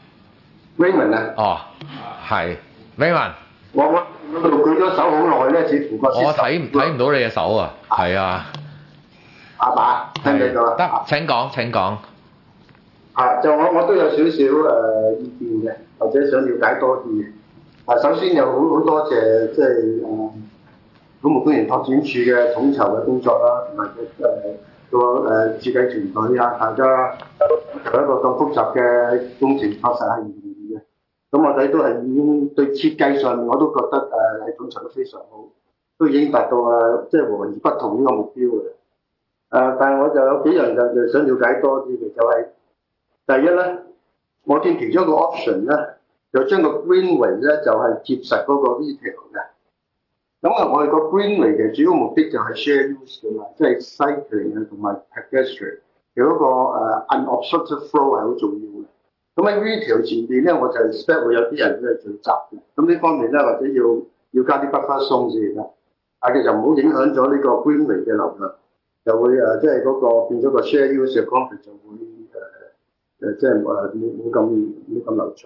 [SPEAKER 12] ？Raymond 啊？
[SPEAKER 1] 哦，係 Raymond。
[SPEAKER 12] 我我我度舉咗手好耐咧，似乎個
[SPEAKER 1] 我睇睇唔到你嘅手啊，係啊，
[SPEAKER 12] 阿爸聽唔聽到啊？
[SPEAKER 1] 得，請講請講。
[SPEAKER 12] 啊，就我我都有少少誒意見嘅，或者想了解多啲嘅。啊，首先有好好多謝即係誒土木工程拓展處嘅統籌嘅工作啦，同埋誒個誒設計團隊啊，大家做一個咁複雜嘅工程，確實係唔容易嘅。咁我睇都係已經對設計上面我都覺得誒係統籌得非常好，都已經達到誒即係和而不同呢個目標嘅。誒、呃，但係我就有幾樣就就想了解多啲嘅，就係、是、第一咧，我見其中一個 option 咧，就將個 greenway 咧就係貼實嗰個 retail 嘅。咁啊，我哋個 greenway 嘅主要目的就係 share use 嘅嘛，即係 cycling 啊同埋 pedestrian 嘅嗰個誒 unobstructed flow 係好重要嘅。 咁喺 retail 前邊咧，我就 expect 會有啲人咧聚集嘅。咁呢方面咧，或者要要加啲 buffer zone先得，但係就唔好影響咗呢個 Greenway 嘅流量，就會誒即係嗰個變咗個 share use 嘅 conflict 就會誒誒即係誒冇冇咁冇咁流暢。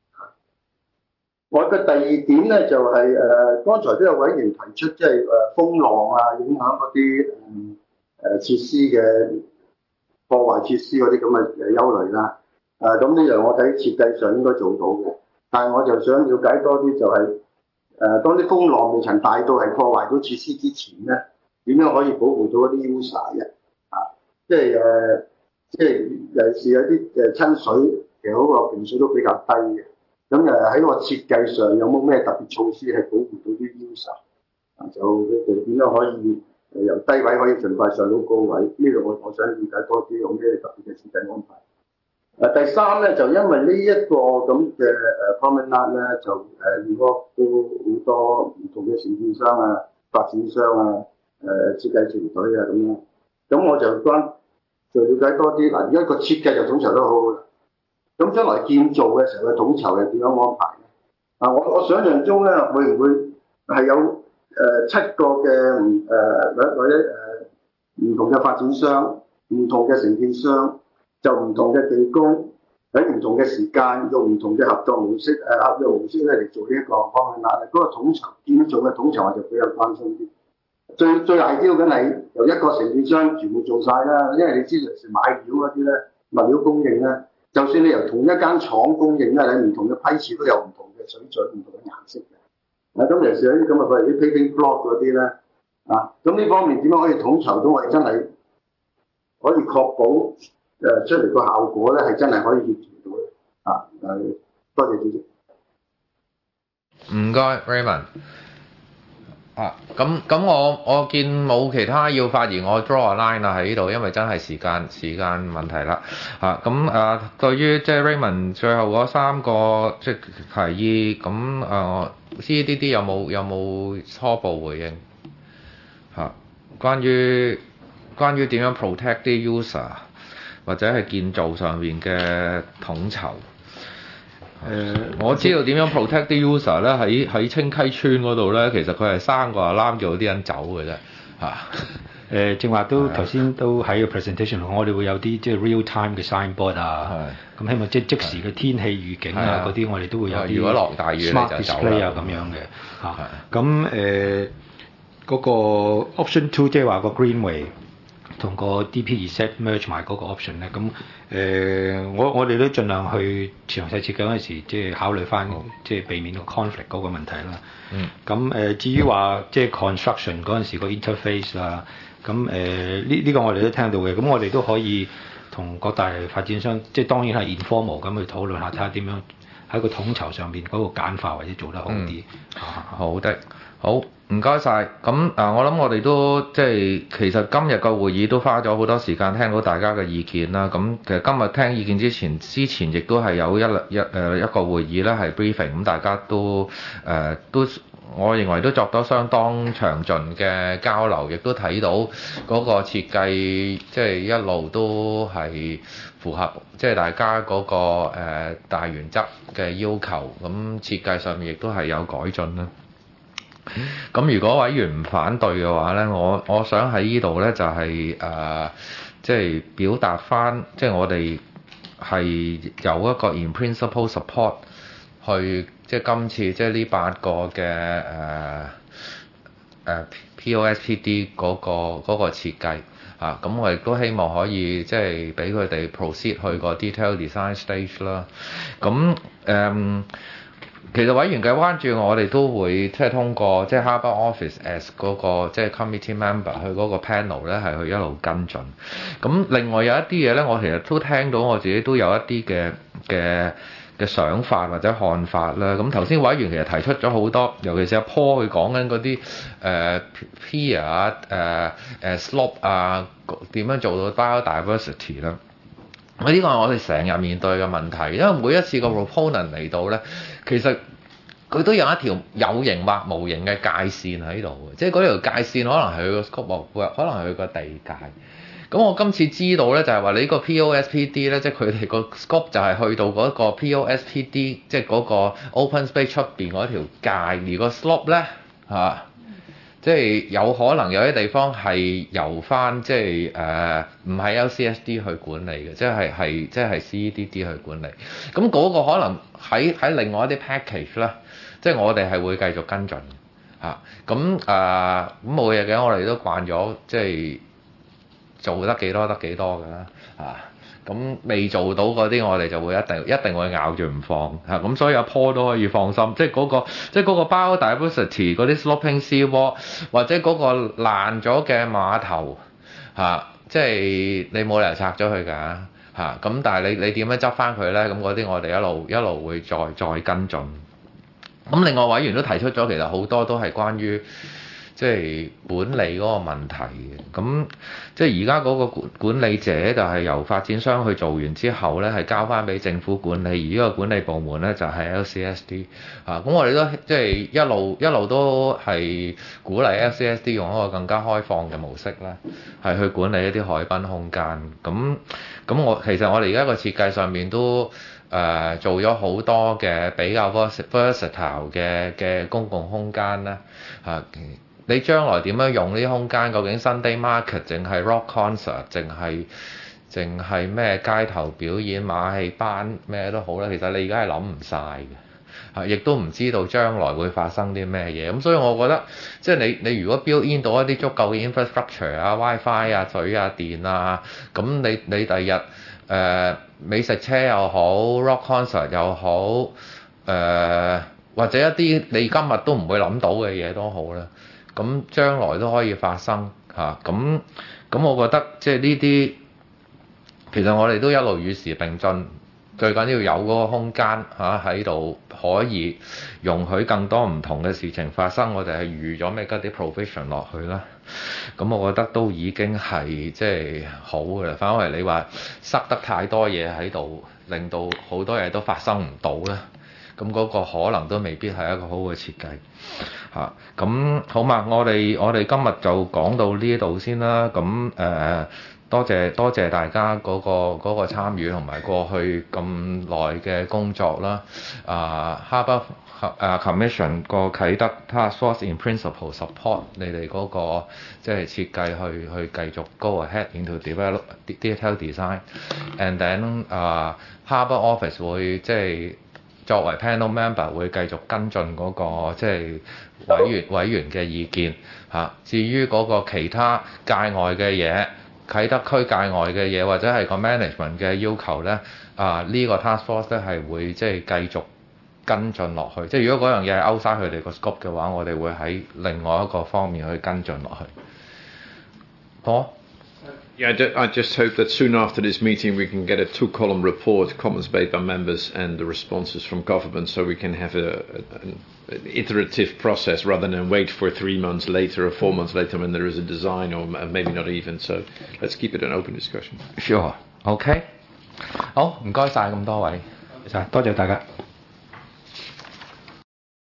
[SPEAKER 12] 我嘅第二點咧就係、是、誒、呃，剛才都有委員提出，即係誒風浪啊，影響嗰啲誒誒設施嘅破壞設施嗰啲咁嘅誒憂慮啦。誒咁呢樣我睇設計上應該做到嘅，但係我就想了解多啲、就是，就係誒當啲風浪未曾大到係破壞到設施之前咧，點樣可以保護到一啲 user 嘅？啊，即係誒、呃，即係尤其是有啲誒親水，其實嗰個平水都比較低嘅。咁誒喺個設計上有冇咩特別措施係保護到啲 user？ 啊，就佢哋點樣可以誒由低位可以盡快上到高位？呢個我我想了解多啲，有咩特別嘅設計安排？誒、啊、第三咧就因為呢一個咁嘅誒 promenade 咧，就誒如果都好多唔同嘅承建商啊、發展商啊、誒、呃、設計團隊啊咁樣，咁我就關就了解多啲。嗱，而家個設計就統籌得好好啦。咁將來建造嘅時候嘅統籌係點樣安排咧？啊，我我想象中咧，會唔會係有誒、呃、七個嘅唔誒或或者誒唔同嘅發展商、唔同嘅承建商，就唔同嘅地工喺唔同嘅時間用唔同嘅合作模式誒合作模式咧嚟做呢一個方案啦。嗰、那個統籌建造嘅統籌我就比較關心啲。最最大焦緊係由一個承建商全部做晒啦，因為你知隨時買料嗰啲咧物料供應咧。就算你由同一間廠供應咧，你唔同嘅批次都有唔同嘅水準、唔同嘅顏色嘅。啊，咁尤其是有啲咁嘅譬如啲 paving block 嗰啲咧，啊，咁呢方面點樣可以統籌到我哋真係可以確保誒、呃、出嚟個效果咧係真係可以協調到嘅。啊，誒，多謝主席。
[SPEAKER 1] 唔該 Raymond。啊，咁咁我我見冇其他要發言，我 draw a line 啦喺呢度，因為真係時間時間問題啦。啊，咁啊，對於即係 Raymond 最後嗰三個即係提議，咁啊 C D D 有冇有冇初步回應？嚇、啊，關於關於點樣 protect 啲 user 或者係建造上面嘅統籌。誒、呃，我知道點樣 protect 啲 user 咧，喺喺清溪村嗰度咧，其實佢係生個 alarm 叫啲人走嘅啫嚇。
[SPEAKER 4] 誒，正話都頭先都喺個 presentation 我哋會有啲即係 real time 嘅 signboard 啊，咁希望即係即時嘅天氣預警啊嗰啲，我哋都會有啲。如果落大雨你就走啦。smart display 啊咁樣嘅嚇。咁誒嗰個 option two 即係話個 Greenway 同個 D P Z merge 埋嗰個 option 咧，咁誒、呃、我我哋都盡量去詳細設計嗰陣時，即係考慮翻，即係避免個 conflict 嗰個問題啦。嗯。咁誒、呃、至於話即係 construction 嗰陣時個 interface 啊，咁誒呢呢個我哋都聽到嘅，咁我哋都可以同各大發展商，即係當然係 informal 咁去討論下，睇下點樣喺個統籌上邊嗰個簡化或者做得好啲。嗯啊、
[SPEAKER 1] 好的。好，唔該晒。咁啊，我諗我哋都即係其實今日個會議都花咗好多時間聽到大家嘅意見啦。咁其實今日聽意見之前，之前亦都係有一一誒一個會議咧，係 briefing，咁大家都誒、呃、都，我認為都作咗相當詳盡嘅交流，亦都睇到嗰個設計即係一路都係符合即係大家嗰、嗰個、呃、大原則嘅要求。咁設計上面亦都係有改進啦。咁如果委員唔反對嘅話咧，我我想喺呢度咧就係、是、誒，即、呃、係、就是、表達翻，即、就、係、是、我哋係有一個 in principle support 去，即、就、係、是、今次即係呢八個嘅誒誒 P O S P D 嗰、那個嗰、那個設計啊，咁我亦都希望可以即係俾佢哋 proceed 去個 detail design stage 啦。咁誒。呃其實委員嘅關注，我哋都會即係通過即係 Harbour Office as 嗰個即係 committee member 去嗰個 panel 咧，係去一路跟進。咁另外有一啲嘢咧，我其實都聽到我自己都有一啲嘅嘅嘅想法或者看法啦。咁頭先委員其實提出咗好多，尤其是阿 Paul 佢講緊嗰啲誒 pier 啊、誒誒 slope 啊，點樣做到 biodiversity 啦。呢、這個係我哋成日面對嘅問題，因為每一次個 proponent 嚟到咧，其實佢都有一條有形或無形嘅界線喺度嘅，即係嗰條界線可能係佢個 scope of work，可能係佢個地界。 咁我今次知道咧，就係話你呢個 P O S P D 咧，即係佢哋個 scope 就係去到嗰個 P O S P D， 即係嗰個 open space 出邊嗰條界，而個 slope 咧嚇，即係有可能有啲地方係由翻即係誒唔係 L C S D 去管理嘅，即係係即係 C D D 去管理。咁嗰個可能喺喺另外一啲 package 咧，即係我哋係會繼續跟進嚇。咁誒咁冇嘢嘅，我哋都慣咗即係。做得幾多得幾多㗎啦，啊，咁未做到嗰啲我哋就會一定一定會咬住唔放，嚇、啊，咁所以阿 Paul 都可以放心，即係嗰、嗰個即係嗰個 biodiversity 嗰啲 sloping seawall 或者嗰個爛咗嘅碼頭，嚇、啊，即係你冇理由拆咗佢㗎，嚇、啊，咁但係你你點樣執翻佢咧？咁嗰啲我哋一路一路會再再跟進。咁另外委員都提出咗，其實好多都係關於。即係管理嗰個問題嘅，咁即係而家嗰個管管理者就係由發展商去做完之後咧，係交翻俾政府管理，而呢個管理部門咧就係 L C S D 啊，咁我哋都即係一路一路都係鼓勵 L C S D 用一個更加開放嘅模式咧，係去管理一啲海濱空間。咁咁我其實我哋而家個設計上面都誒、呃、做咗好多嘅比較 versatile 嘅嘅公共空間啦，嚇、啊。你將來點樣用呢啲空間？究竟 Sunday Market 淨係 Rock Concert， 淨係淨係咩街頭表演、馬戲班咩都好啦。其實你而家係諗唔晒嘅，嚇，亦都唔知道將來會發生啲咩嘢。咁所以我覺得，即係你你如果 build in 到一啲足夠嘅 infrastructure 啊、WiFi 啊、水啊、電啊，咁你你第日誒美食車又好、Rock Concert 又好，誒、呃、或者一啲你今日都唔會諗到嘅嘢都好啦。咁將來都可以發生嚇，咁咁我覺得即係呢啲，其實我哋都一路與時並進，最緊要有嗰個空間嚇喺度，可以容許更多唔同嘅事情發生。我哋係預咗咩加啲 provision 落去啦，咁我覺得都已經係即係好嘅啦。反為你話塞得太多嘢喺度，令到好多嘢都發生唔到咧。咁嗰個可能都未必係一個好嘅設計嚇。咁、啊、好嘛，我哋我哋今日就講到呢度先啦。咁誒、呃，多謝多謝大家嗰、嗰個嗰、嗰個參與同埋過去咁耐嘅工作啦。啊，Harbour 啊 Commission 個啟德 Task Force in Principle support 你哋嗰、嗰個即係設計去去繼續 go ahead into develop detail design，and then 啊 Harbour Office 會即係。作為 panel member 會繼續跟進嗰、那個即係委員委員嘅意見嚇、啊。至於嗰個其他界外嘅嘢，啟德區界外嘅嘢，或者係個 management 嘅要求咧，啊呢、這個 task force 咧係會即係繼續跟進落去。即係如果嗰樣嘢係 outside佢哋個 scope 嘅話，我哋會喺另外一個方面去跟進落去。好。
[SPEAKER 7] Yeah, I just hope that soon after this meeting we can get a two-column report, comments made by members and the responses from government, so we can have a, an, an iterative process rather than wait for three months later or four months later when there is a design or maybe not even. So let's keep it an open discussion.
[SPEAKER 1] Sure. OK. 好，唔該晒咁多位。
[SPEAKER 4] 多謝大家。